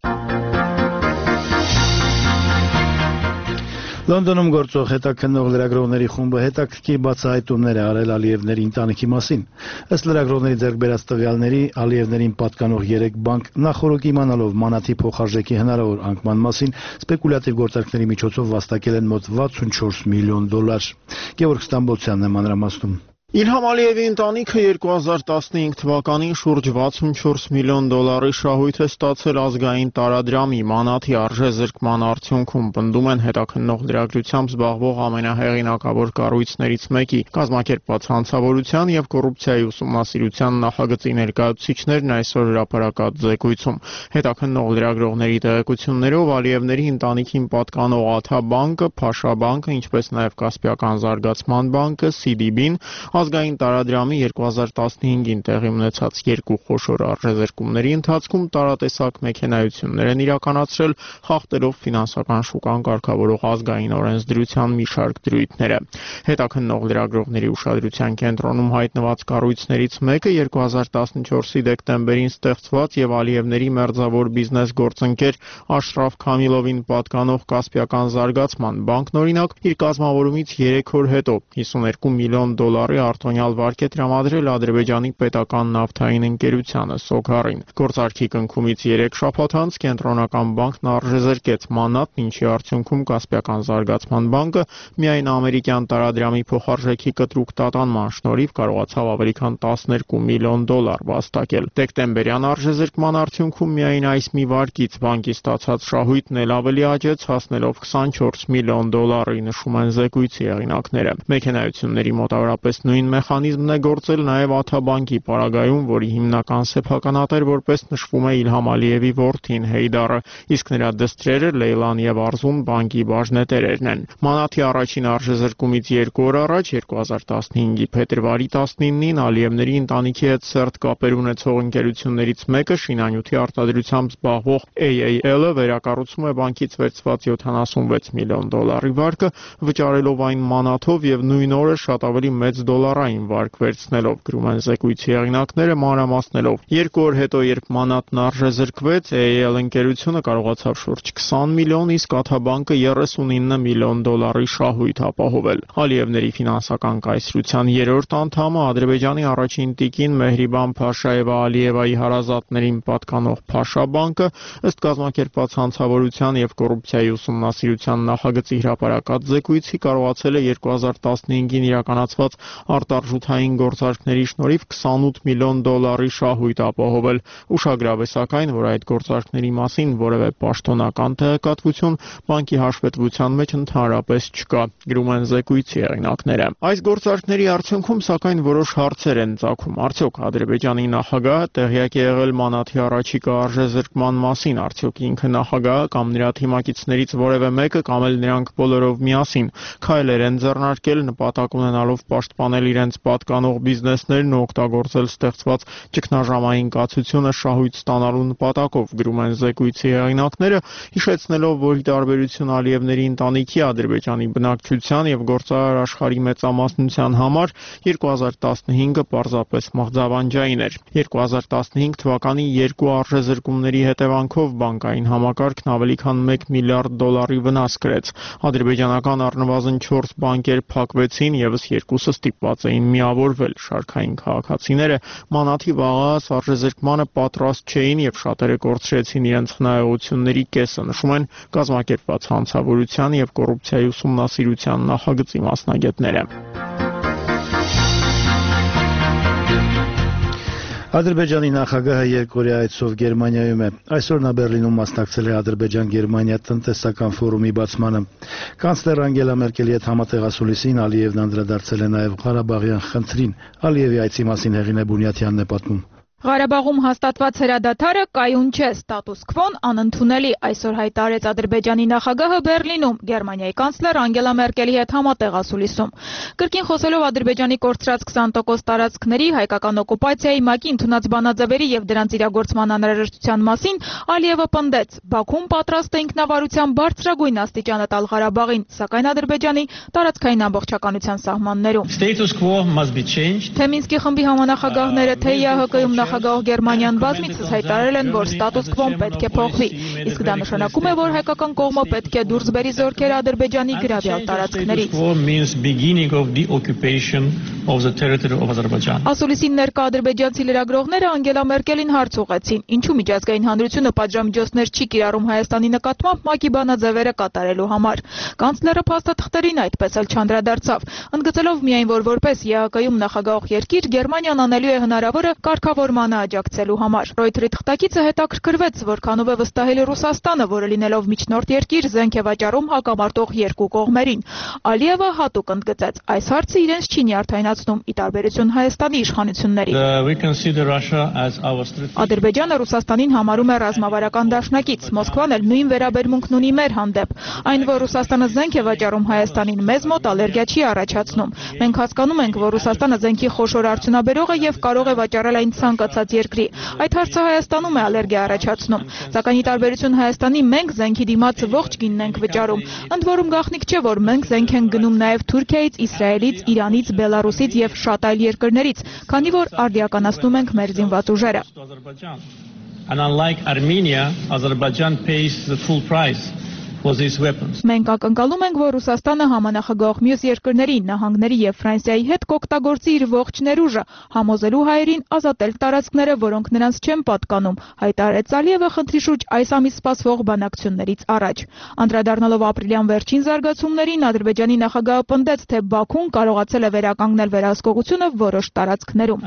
Լոնդոնում գործող հետաքննող լրագրողների խումբը հետաքրքիր բացահայտումներ է արել Ալիևների ընտանիքի մասին։ Ըստ լրագրողների ձեռք բերած տվյալների, Ալիևներին պատկանող երեք բանկ նախորոք իմանալով մանաթի փոխարժեքի հնարավոր անկման մասին սպեկուլյատիվ գործարքների միջոցով վաստակել են մոտ վաթսունչորս միլիոն դոլար։ Գևորգ Ստամբոլցյանն է մանրամասնում։ Իլհամ Ալիևի ընտանիքը երկու հազար տասնհինգ թվականին շուրջ վաթսունչորս միլիոն դոլարի շահույթ է ստացել ազգային տարադրամի մանաթի արժեզրկման արդյունքում, պնդում են հետաքննող լրագրությամբ զբաղվող ամենահեղինակավոր կառույցներից մեկի կազմակերպված հանցավորության եւ կոռուպցիայի ուսումնասիրության նախագծի ներկայացուցիչներն այսօր հրապարակած զեկույցում։ Հետաքննող լրագրողների տեղեկություններով Ալիևների ընտանիքին պատկանող Աթա բանկը, Փաշա բանկը, ինչպես նաեւ Կասպիական զարգացման բանկը, Սի Դի Բին ազգային տարադրամի երկու հազար տասնհինգին տեղի ունեցած երկու խոշոր արժեզրկումների ընթացքում տարատեսակ մեքենայություններ են իրականացրել, խախտելով ֆինանսական շուկան կարգավորող ազգային օրենսդրության մի շարք դրույթները։ Հետաքննող լրագրողների ուշադրության կենտրոնում հայտնված կառույցներից մեկը երկու հազար տասնչորսի դեկտեմբերին ստեղծված եւ Ալիևների մերձավոր բիզնես գործընկեր Աշրաֆ Քամիլովին պատկանող Կասպիական զարգացման բանկն օրինակ իր կազմավորումից երեք օր հետո հիսուներկու միլիոն դոլարի արտոնյալ վարկ է տրամադրել Ադրբեջանի պետական նավթային ընկերությանը Սոգարին։ Գործարքի կնքումից երեք շաբաթ անց կենտրոնական բանկն արժեզրկեց մանաթն, ինչի արդյունքում Կասպիական զարգացման բանկը միայն ամերիկյան տարադրամի փոխարժեքի կտրուկ տատանման շնորհիվ կարողացավ ավելի քան տասներկու միլիոն դոլար վաստակել։ Դեկտեմբերյան արժեզրկման արդյունքում միայն այս մի վարկից բանկի ստացած շահույթն էլ ավելի աճեց, հասնելով քսանչորս միլիոն դոլարի, նշում են զեկույցի հեղինակները։ Մեքենայությունների մոտավորապես նույն նույն մեխանիզմն է գործել նաև Աթաբանկի պարագայում, որի հիմնական սեփականատեր որպես նշվում է Իլհամ Ալիևի որդին Հեյդարը, իսկ նրա դստրերը Լեյլան եւ Արզուն բանկի բաժնետերերն են։ Մանաթի առաջին արժեզրկումից երկու օր առաջ երկու հազար տասնհինգի փետրվարի տասնինին Ալիևների ընտանիքի հետ սերտ կապեր ունեցող ընկերություններից մեկը շինանյութի արտադրությամբ զբաղվող A A L-ը վերակառուցում է բանկից վերցված յոթանասունվեց միլիոն դոլարի վարկը, վճարելով այն մանաթով եւ նույն օրը շատ ավելի մեծ դոլարային վարկ վերցնելով, գրում են զեկույցի հեղինակները մանրամասնելով։ Երկու օր հետո, երբ մանաթն արժեզրկվեց, A A L ընկերությունը կարողացավ շուրջ քսան միլիոն, իսկ Աթաբանկը երեսունինը միլիոն դոլարի շահույթ ապահովել։ Ալիևների ֆինանսական կայսրության երրորդ անդամը Ադրբեջանի առաջին տիկին Մեհրիբան Փաշաևա Ալիևայի հարազատներին պատկանող Փաշա բանկը, ըստ կազմակերպված հանցավորության եւ կոռուպցիայի ուսումնասիրության նախագծի հրապարակած զեկույցի, կարողացել է երկու հազար տասնհինգին իրականացված արտարժութային գործարքների շնորհիվ քսանութ միլիոն դոլարի շահույթ ապահովել։ Ուշագրավ է սակայն, որ այդ գործարքների մասին որևէ պաշտոնական տեղեկատվություն բանկի հաշվետվության մեջ ընդհանրապես չկա, գրում են զեկույցի հեղինակները։ Այս գործարքների արդյունքում սակայն որոշ հարցեր են ծագում։ Արդյոք Ադրբեջանի նախագահը տեղյակ է եղել Մանաթի առաջիկա արժեզրկման մասին, արդյոք ինքը նախագահը կամ նրա թիմակիցներից որևէ մեկը կամ էլ նրանք բոլորով միասին քայլեր են ձեռնարկել նպատակ ունենալով պաշտպանել իրենց պատկանող բիզնեսներն ու օգտագործել ստեղծված ճգնաժամային կացությունը շահույթ ստանալու նպատակով, գրում են զեկույցի հեղինակները, հիշեցնելով, որ ի տարբերություն Ալիևների ընտանիքի Ադրբեջանի բնակչության եւ գործարար աշխարհի մեծամասնության համար երկու հազար տասնհինգը պարզապես մղձավանջային էր։ երկու հազար տասնհինգ թվականի երկու արժեզրկումների հետևանքով բանկային համակարգն ավելի քան մեկ միլիարդ դոլարի վնաս կրեց։ Ադրբեջանական առնվազն չորս բանկեր փակվեցին, եւս երկուսը ստիպված էին միավորվել։ Շարքային քաղաքացիները Մանաթի վաղահաս արժեզրկմանը պատրաստ չէին եւ շատերը կորցրեցին իրենց խնայողությունների կեսը, նշում են կազմակերպված հանցավորության եւ կոռուպցիայի ուսումնասիրության նախագծի մասնագետները։ Ադրբեջանի նախագահը երկօրյա այցով Գերմանիայում է։ Այսօր նա Բերլինում մասնակցել է Ադրբեջան-Գերմանիա տնտեսական ֆորումի բացմանը։ Կանցլեր Անգելա Մերկելի հետ համատեղասուլիսին Ալիևն անդրադարձել է նաև Ղարաբաղյան խնդրին։ Ալիևի այցի մասին Հեղինե Բունյաթյանն է պատմում։ Ղարաբաղում հաստատված հրադադարը կայուն չէ, ստատուս քվոն անընդունելի, այսօր հայտարարեց Ադրբեջանի նախագահը Բերլինում Գերմանիայի կանցլեր Անգելա Մերկելի հետ համատեղասուլիսում։ Կրկին խոսելով Ադրբեջանի կորցրած քսան տոկոս տարածքների, հայկական օկուպացիայի, ՄԱԿ-ի ընդունած բանաձևերի եւ դրանց իրագործման անհրաժեշտության մասին Ալիևը պնդեց. Բաքուն պատրաստ է ինքնավարության բարձրագույն աստիճանը տալ Ղարաբաղին, սակայն Ադրբեջանի տարածքային ամբողջականության սահմաններում։ Թե Մինսկի խմբի համանախագահները, թե ԵԱՀԿ-ում նախագահ Գերմանիան բազմիցս հայտարարել են, որ ստատուս քվոն պետք է փոխվի, իսկ դա նշանակում է, որ հայկական կողմը պետք է դուրս բերի զորքերը Ադրբեջանի գրավյալ տարածքներից։ Ասուլիսին ներկա ադրբեջանցի լրագրողները Անգելա Մերկելին հարց ուղղեցին, ինչու միջազգային հանրությունը պատժամիջոցներ չի կիրառում Հայաստանի նկատմամբ ՄԱԿ-ի բանաձևերը կատարելու համար։ Կանցլերը փաստաթղթերին այդպես էլ չանդրադարձավ, ընդգծելով միայն, որ որպես ԵԱՀԿ-ում նախագահող երկիր Գերմանիան անելու է հնարավորը կարգավորմանը աջակցելու համար։ Ռոյթերի թղթակիցը հետաքրքրվեց, որքանով է վստահելի Ռուսաստանը, որը լինելով միջնորդ երկիր զենք է վաճառում հակամարտող երկու կողմերին։ Ալիևը հատուկ ընդգծեց, այս հարցը իրենց չի նյարդայնացնում, ի տարբերություն Հայաստանի իշխանությունների։ Ադրբեջանը Ռուսաստանին համարում է ռազմավարական դաշնակից, Մոսկվան էլ նույն վերաբերմունքն ունի մեր հանդեպ։ Այն, որ Ռուսաստանը զենք է վաճառում Հայաստանին, մեզ մոտ ալերգիա չի առաջացնում։ Մենք հասկանում ենք, որ Ռուսաստանը զենքի խոշոր արդյունաբերող է եւ կարող է վաճառել այն ցանկացած երկրի։ Այդ հարցը Հայաստանում է ալերգիա առաջացնում, սակայն ի տարբերություն Հայաստանի մենք զենքի դիմաց ողջ գինն ենք վճարում։ Ընդ որում գաղտնիք չէ, որ մենք զենք ենք գնում նաև Թուրքիայից, Իսրայելից, Իրանից, Բելարուսից եւ շատ այլ երկրներից, քանի որ արդիականացնում ենք մեր զինված ուժերը։ And unlike Armenia, Azerbaijan pays the full price. Մենք ակնկալում ենք, որ Ռուսաստանը համանախագահող մյուս երկրների, նահանգների եւ Ֆրանսիայի հետ կօգտագործի իր ողջ ներուժը, համոզելու հայերին ազատել տարածքները, որոնք նրանց չեն պատկանում, հայտարարեց Ալիևը խնդրի շուրջ այս ամիս սպասվող բանակցություններից առաջ։ Անդրադառնալով ապրիլյան վերջին զարգացումներին, Ադրբեջանի նախագահը պնդեց, թե Բաքուն կարողացել է վերականգնել վերահսկողությունը որոշ տարածքներում։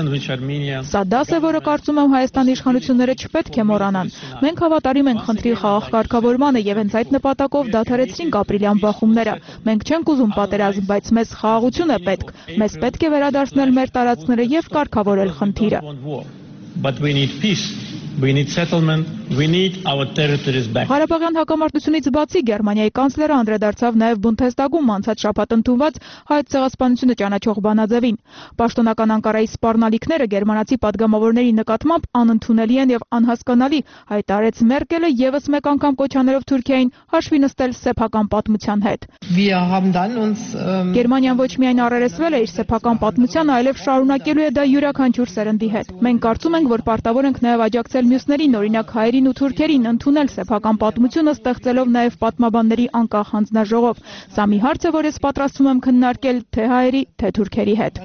Սա դաս է, որը կարծում եմ Հայաստանի իշխանությունները չպետք է մոռանան։ Մենք հավատարիմ ենք խնդրի խաղաղ կարգավորմանը եւ հենց այդ նպատակով դադարեցրինք ապրիլյան բախումները։ Մենք չենք ուզում պատերազմ, բայց մեզ խաղաղություն է պետք։ Մեզ պետք է վերադարձնել մեր տարածքները եւ կարգավորել խնդիրը։ But we need peace. We need settlement. We need our territories back. Ղարաբաղյան հակամարտությունից բացի Գերմանիայի կանցլերը անդրադարձավ նաև Բունդեստագում անցած շաբաթ ընդունված հայոց ցեղասպանությունը ճանաչող բանաձևին։ Պաշտոնական Անկարայի սպառնալիքները գերմանացի падգամավորների նկատմամբ անընդունելի են եւ անհասկանալի, հայտարարեց Մերկելը եւս մեկ անգամ կոչ անելով Թուրքիային հաշվի նստել սեփական պատմության հետ։ Գերմանիան ոչ միայն առերեսվել է իր սեփական պատմությանը, այլև շարունակելու է դա յուրաքանչյուր սերնդի հետ։ Մենք կարծում ենք, որ պարտավոր ենք նաև աջակցել մյուսներին, օրինակ հայերին ու թուրքերին ընդունել սեփական պատմությունը, ստեղծելով նաև պատմաբանների անկախ հանձնաժողով։ Սա մի հարց է, որ ես պատրաստվում եմ քննարկել թե հայերի, թե թուրքերի հետ։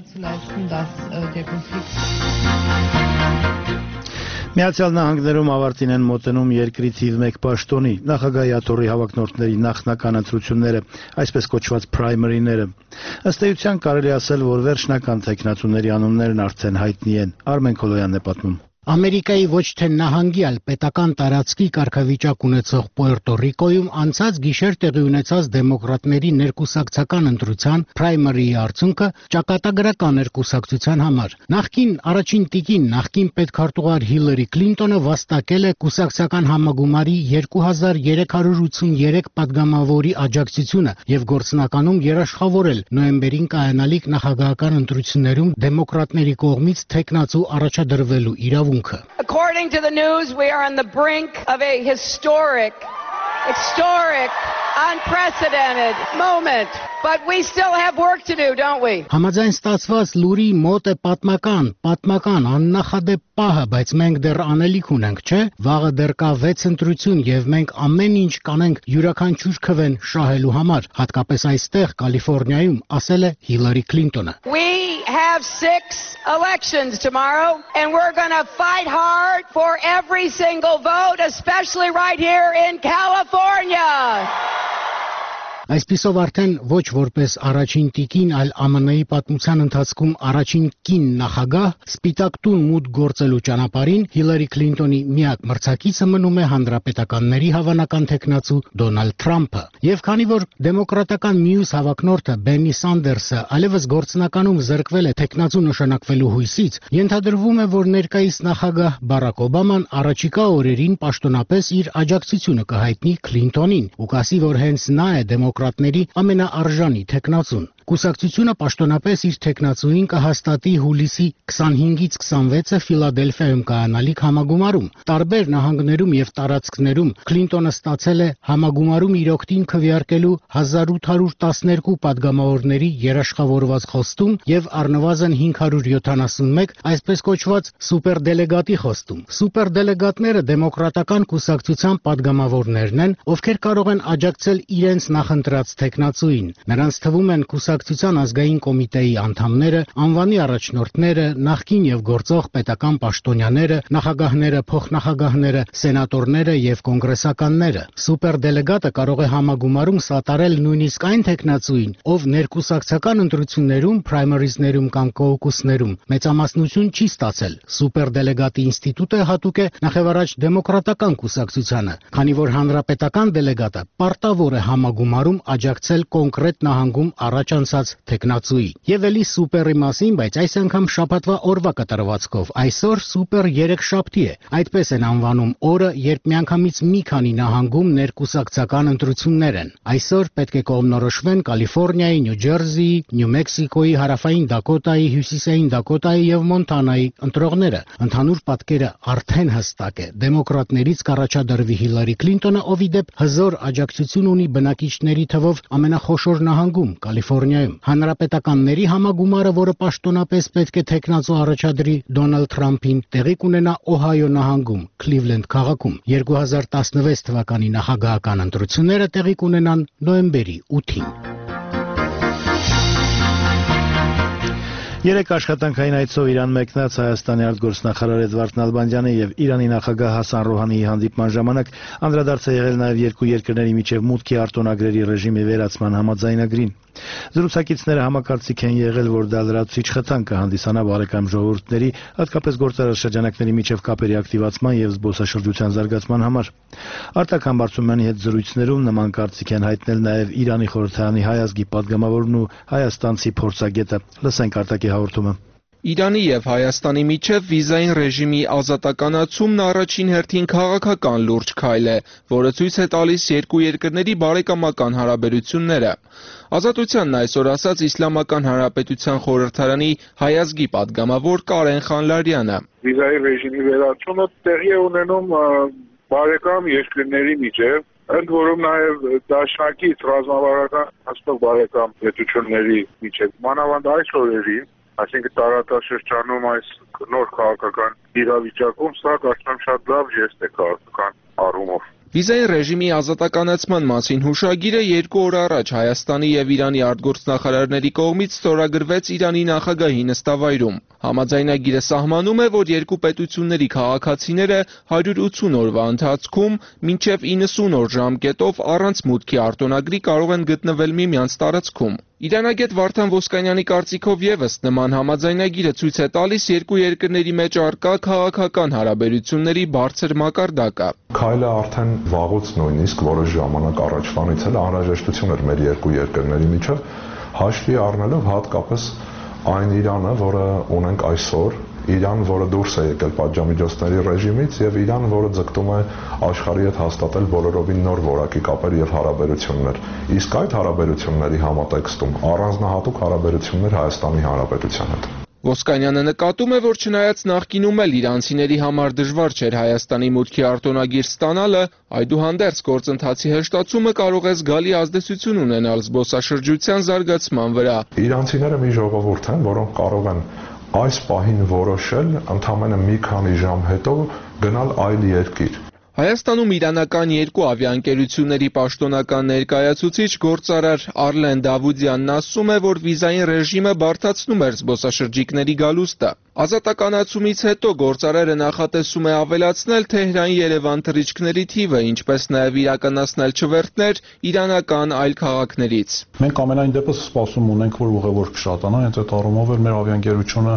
Միացյալ Նահանգներում ավարտին են մոտենում երկրի թիվ մեկ պաշտոնի, նախագահի աթոռի հավակնորդների նախնական ընտրությունները, այսպես կոչված primary-ները։ Ըստ էության կարելի ասել, որ վերջնական թեկնածուների անուններն արդեն հայտնի են։ Արմեն Քոլոյանն է պատմում։ Ամերիկայի ոչ թե նահանգի, այլ պետական տարածքի կարգավիճակ ունեցող Պուերտո Ռիկոյում անցած գիշեր տեղի ունեցած դեմոկրատների ներկուսակցական ընտրության primary-ի արդյունքը ճակատագրական էր կուսակցության համար։ Նախկին առաջին տիկին, նախկին պետքարտուղար Հիլարի Քլինտոնը վաստակել է կուսակցական համագումարի երկու հազար երեք հարյուր ութսուներեք падգամավորի աջակցությունը եւ գործնականում երաշխավորել նոյեմբերին կայանալիք նախագահական ընտրություններում դեմոկրատների կողմից թեկնածու առաջադրվելու իրավունքը։ According to the news, we are on the brink of a historic, historic, unprecedented moment. But we still have work to do, don't we? Համաձայն ստացված լուրի մոտ է պատմական, պատմական, աննախադեպ պահը, բայց մենք դեռ անելիք ունենք, չէ՞։ Վաղը դեռ կա վեց ընտրություն եւ մենք ամեն ինչ կանենք յուրաքանչյուր քվեն շահելու համար, հատկապես այստեղ Կալիֆոռնիայում, ասել է Հիլարի Քլինտոնը։ We have six elections tomorrow and we're going to fight hard for every single vote, especially right here in California. Այսպիսով արդեն ոչ որպես առաջին տիկին, այլ Α M N-ի պատմության ընթացքում առաջին կին նախագահ սպիտակ տուն մուտք գործելու ճանապարհին Հիլարի Քլինտոնի միակ մրցակիցը մնում է հանրապետականների հավանական թեկնածու Դոնալդ Թրամփը։ Եվ քանի որ դեմոկրատական մյուս հավակնորդը Բերնի Սանդերսը այլևս գործնականում զրկվել է թեկնածու նշանակվելու հույսից, ենթադրվում է, որ ներկայիս նախագահ Բարակ Օբաման առաջիկա օրերին պաշտոնապես իր աջակցությունը կհայտնի Քլինտոնին ու կասի, որ հենց նա է դեմոկրատների ամենաարժանի թեկնածուն։ Կուսակցությունը պաշտոնապես իր թեկնածուին կհաստատի հուլիսի քսանհինգից քսանվեցը Ֆիլադելֆիայում կայանալիք համագումարում։ Տարբեր նահանգներում եւ տարածքներում Քլինտոնը ստացել է համագումարում իր օգտին քվեարկելու հազար ութ հարյուր տասներկու падգամավորների երաշխավորված խոստում եւ առնվազն հինգ հարյուր յոթանասունմեկ այսպես կոչված սուպերդելեգատի խոստում։ Սուպերդելեգատները դեմոկրատական կուսակցության падգամավորներն են, ովքեր կարող են աջակցել իրենց նախընտրած թեկնածուին։ Նրանց թվում են Կուսակցության ազգային կոմիտեի անդամները, անվանի առաջնորդները, նախկին եւ գործող պետական պաշտոնյաները, նախագահները, փոխնախագահները, սենատորները եւ կոնգրեսականները։ Սուպերդելեգատը կարող է համագումարում սատարել նույնիսկ այն թեկնածուին, ով ներկուսակցական ընտրություններում, primary-ներում կամ կոկուսներում մեծամասնություն չի ստացել։ Սուպերդելեգատի ինստիտուտը հատուկ է նախևառաջ դեմոկրատական կուսակցությանը, քանի որ հանրապետական դելեգատը պարտավոր է համագումարում աջակցել կոնկրետ նահանգում առաջ անցած թեկնածուի։ Եվ էլի սուպերի մասին, բայց այս անգամ շաբաթվա օրվա կտրվածքով, այսօր սուպեր երեքշաբթի է։ Այդպես են անվանում օրը, երբ միանգամից մի քանի նահանգում ներկուսակցական ընտրություններ են։ Այսօր պետք է կողմնորոշվեն Կալիֆոռնիայի, Նյու Ջերսիի, Նյու Մեքսիկոյի, Հարավային Դակոտայի, Հյուսիսային Դակոտայի եւ Մոնտանայի ընտրողները։ Ընդհանուր պատկերը արդեն հստակ է։ Դեմոկրատներից կառաջադրվի Հիլարի Քլինտոնը, ով ի դեպ հզոր աջակցություն ունի բնակիչների թվով ամենախոշոր նահանգում Կալիֆոռնիայում։ Հանրապետականների համագումարը, որը պաշտոնապես պետք է թեկնածու առաջադրի Դոնալդ Թրամփին, տեղի կունենա Օհայո նահանգում, Քլիվլենդ քաղաքում։ երկու հազար տասնվեց թվականի նախագահական ընտրությունները տեղի կունենան նոյեմբերի ութին։ Երեք աշխատանքային այցով Իրան մեկնած Հայաստանի արտգործնախարար Էդվարդ Նալբանդյանը եւ Իրանի նախագահ Հասան Ռոհանիի հանդիպման ժամանակ անդրադարձ է եղել նաեւ երկու երկրների միջև մուտքի արտոնագրերի ռեժիմի վերացման համաձայնագրին։ Զրուցակիցները համակարծիք են եղել, որ դա լրացուցիչ խթան կհանդիսանա բարեկամ ժողովուրդների, հատկապես գործարար շրջանակների միջև կապերի ակտիվացման եւ զբոսաշրջության զարգացման համար։ Արտակ Համբարձումյանի հետ զրույցներում նման կարծիք են հայտնել նաեւ Իրանի խորհրդարանի հայ ազգի падգամավորն ու հայաստանցի փորձագետը։ Լսենք Արտակի հաղորդումը։ Իրանի եւ Հայաստանի միջև վիզային ռեժիմի ազատականացումն առաջին հերթին քաղաքական լուրջ քայլ է, որը ցույց է տալիս երկու երկրների բարեկամական հարաբերությունները։ Ազատությանն այսօր ասաց Իսլամական Հանրապետության խորհրդարանի հայ ազգի падգամավոր Կարեն Խանլարյանը։ Վիզայի ռեժիմի վերացումը տեղի է ունենում բարեկամ երկրների միջև, ընդ որում նաև դաշնակից ռազմավարական հաստող բարեկամ պետությունների միջև, մանավանդ այս օրերին, այսինքն տարածաշրջանում այս նոր քաղաքական իրավիճակում սա կարծում եմ շատ լավ ժեստ է քաղաքական առումով։ Վիզայի ռեժիմի ազատականացման մասին հուշագիրը երկու օր առաջ Հայաստանի եւ Իրանի արտգործնախարարների կողմից ստորագրվեց Իրանի նախագահի նստավայրում։ Համաձայնագիրը սահմանում է, որ երկու պետությունների քաղաքացիները հարյուր ութուն օրվա ընթացքում մինչև իննսուն օր ժամկետով առանց մուտքի արտոնագրի կարող են գտնվել միմյանց տարածքում։ Իրանագետ Վարդան Ոսկանյանի կարծիքով եւս նման համաձայնագիրը ցույց է տալիս երկու երկրների մեջ առկա քաղաքական հարաբերությունների բարձր մակարդակը։ Քայլը արդեն վաղուց նույնիսկ որոշ ժամանակ առաջվանից էլ անհրաժեշտություն էր մեր երկու երկրների միջև հաշվի առնելով հատկապես այն Իրանը, որը ունենք այսօր, Իրան, որը դուրս է եկել պատժամիջոցների ռեժիմից եւ Իրան, որը ձգտում է աշխարհի հետ հաստատել բոլորովին նոր որակի կապեր եւ հարաբերություններ։ Իսկ այդ հարաբերությունների համատեքստում առանձնահատուկ հարաբերություններ Հայաստանի Հանրապետության հետ։ Ոսկանյանը նկատում է, որ չնայած նախկինում էլ իրանցիների համար դժվար չէր Հայաստանի մուտքի արտոնագիր ստանալը, այդուհանդերձ գործընթացի հեշտացումը կարող է զգալի ազդեցություն ունենալ զբոսաշրջության զարգացման վրա։ Իրանցիները մի ժողովուրդ են, որոնք կարող են այս պահին որոշել ընդամենը մի քանի ժամ հետո գնալ այլ երկիր։ Հայաստանում իրանական երկու ավիաընկերությունների պաշտոնական ներկայացուցիչ գործարար Արլեն Դավուդյանն ասում է, որ վիզային ռեժիմը բարդացնում էր զբոսաշրջիկների գալուստը։ Ազատականացումից հետո գործարարը նախատեսում է ավելացնել Թեհրան-Երևան թռիչքների թիվը, ինչպես նաև իրականացնել չվերթներ իրանական այլ քաղաքներից։ Մենք ամենայն դեպս սպասում ունենք, որ ուղևոր կշատանա, հենց այդ առումով էլ մեր ավիաընկերությունը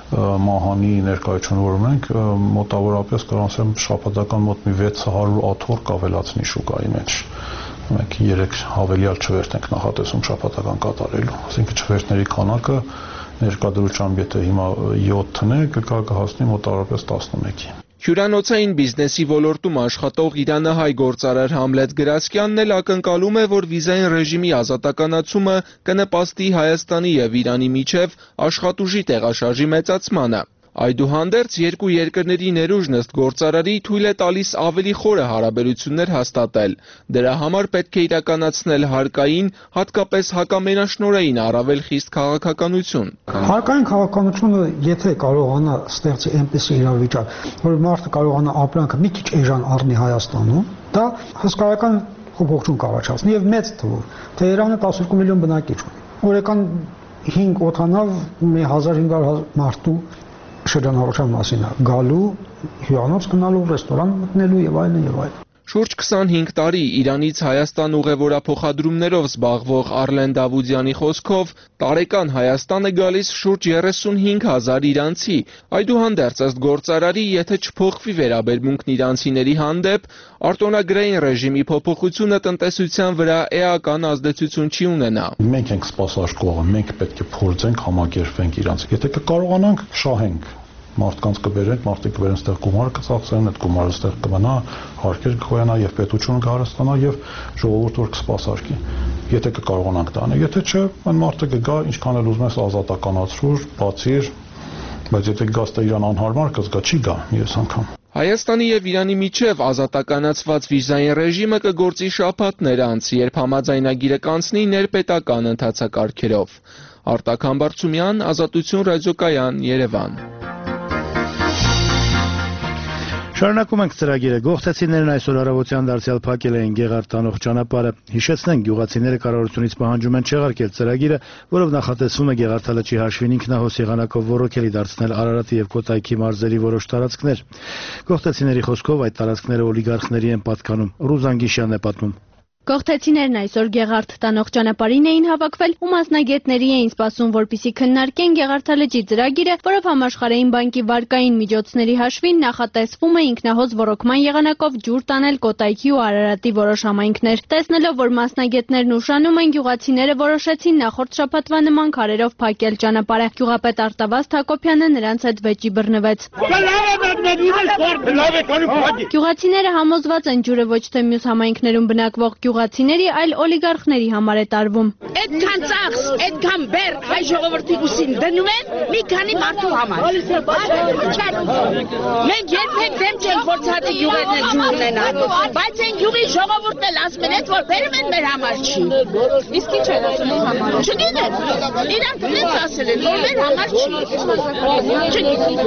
մահանի ներկայությունը որ ունենք, մոտավորապես կարող ասեմ շաբաթական մոտ մի վեց հարյուր աթոռ կավելացնի շուկայի մեջ։ Մենք երեք հավելյալ չվերթ ենք նախատեսում շաբաթական կատարելու, այսինքն չվերթների քանակը ներկայությամբ եթե հիմա յոթն է, կգա կհասնի մոտավորապես տասնմեկի։ Հյուրանոցային բիզնեսի ոլորտում աշխատող իրանահայ գործարար Համլետ Գրասկյանն էլ ակնկալում է, որ վիզային ռեժիմի ազատականացումը կնպաստի Հայաստանի եւ Իրանի միջև աշխատուժի տեղաշարժի մեծացմանը։ Այդուհանդերձ երկու երկրների ներուժն ըստ գործարարի թույլ է տալիս ավելի խորը հարաբերություններ հաստատել։ Դրա համար պետք է իրականացնել հարկային, հատկապես հակամենաշնորհային առավել խիստ քաղաքականություն։ Հարկային քաղաքականությունը, եթե կարողանա ստեղծի այնպիսի իրավիճակ, որ մարդը կարողանա ապրանքը մի քիչ էժան առնի Հայաստանում, դա հսկայական փոփոխություն կառաջացնի եւ մեծ թվով։ Թեհրանը տասնյոթ միլիոն բնակիչ ունի։ Օրական հինգ օդանավ մի հազար հինգ հարյուր մարդու շրջանառության մասին է գալու, հյուրանոց գնալու, ռեստորան մտնելու եւ այլն եւ այլն։ Շուրջ քսանհինգ տարի Իրանից Հայաստան ուղևորափոխադրումներով զբաղվող Արլեն Դավուդյանի խոսքով տարեկան Հայաստան է գալիս շուրջ երեսունհինգ հազար իրանցի։ Այդուհանդերձ ըստ գործարարի, եթե չփոխվի վերաբերմունքն իրանցիների հանդեպ, արտոնագրային ռեժիմի փոփոխությունը տնտեսության վրա էական ազդեցություն չի ունենա։ Մենք ենք սպասարկողը, մենք պետք է փորձենք համակերպենք իրանց։ Եթե կկարողանանք, շահենք։ Մարդկանց կբերենք, մարդիկ կբերեն ստեղ գումար կծախսեն, այդ գումարը ստեղ կմնա, հարկեր կգոյանա եւ պետությունը կհարստանա եւ ժողովուրդը որ կսպասարկի։ Եթե կկարողանանք դա անել, եթե չէ, այն մարդը կգա, ինչքան էլ ուզում ես ազատականացրուր, բացիր, բայց եթե գաս տա իրան անհարմար կզգա, չի գա մյուս անգամ։ Հայաստանի եւ Իրանի միջև ազատականացված վիզային ռեժիմը կգործի շաբաթներ անց, երբ համաձայնագիրը կանցնի ներպետական ընթացակարգերով։ Արտակ Համբարձումյան, Ազատություն ռադիոկայան, Երևան։ Շարունակում ենք ծրագիրը։ Գողթեցիներն այսօր առավոտյան դարձյալ փակել էին Գեղարդ տանող ճանապարհը։ Հիշեցնենք, գյուղացիները կառավարությունից պահանջում են չեղարկել ծրագիրը, որով նախատեսվում է Գեղարդալճի հաշվին ինքնահոս եղանակով ռոռոկելի դարձնել Արարատի եւ Կոտայքի մարզերի որոշ տարածքներ։ Գողթեցիների խոսքով այդ տարածքները օլիգարխների են պատկանում։ Ռուզան Գիշյանն է պատմում։ Գողթեցիներն այսօր Գեղարդ տանող ճանապարհին էին հավաքվել ու մասնագետների էին սպասում, որպեսզի քննարկեն Գեղարդալճի ծրագիրը, որով Համաշխարհային բանկի վարկային միջոցների հաշվին նախատեսվում է ինքնահոս ոռոգման եղանակով ջուր տանել Կոտայքի ու Արարատի որոշ համայնքներ։ Տեսնելով, որ մասնագետներն ուշանում են, գյուղացիները որոշեցին նախորդ շաբաթվա նման քարերով փակել ճանապարհը։ Գյուղապետ Արտավազդ Հակոբյանը նրանց հետ վեճի բռնվեց։ Գյուղացիները համոզված են, ջուրը ոչ թե մյուս համայնքներում բնակվող գյուղացիների, այլ օլիգարխների համար է տարվում։ Այդքան ծախս, այդքան բեր հայ ժողովրդի ուսին դնում են մի քանի մարդու համար։ Մենք երբեք դեմ չենք, որ ցածի գյուղերն են ջուր ունենան, բայց այն գյուղի ժողովուրդն էլ ասում են, այդ որ բերում են մեր համար չի։ Իսկ ինչ են ասում մեր համար։ Չգիտեմ։ Իրանք դից ասել են, որ մեր համար չի։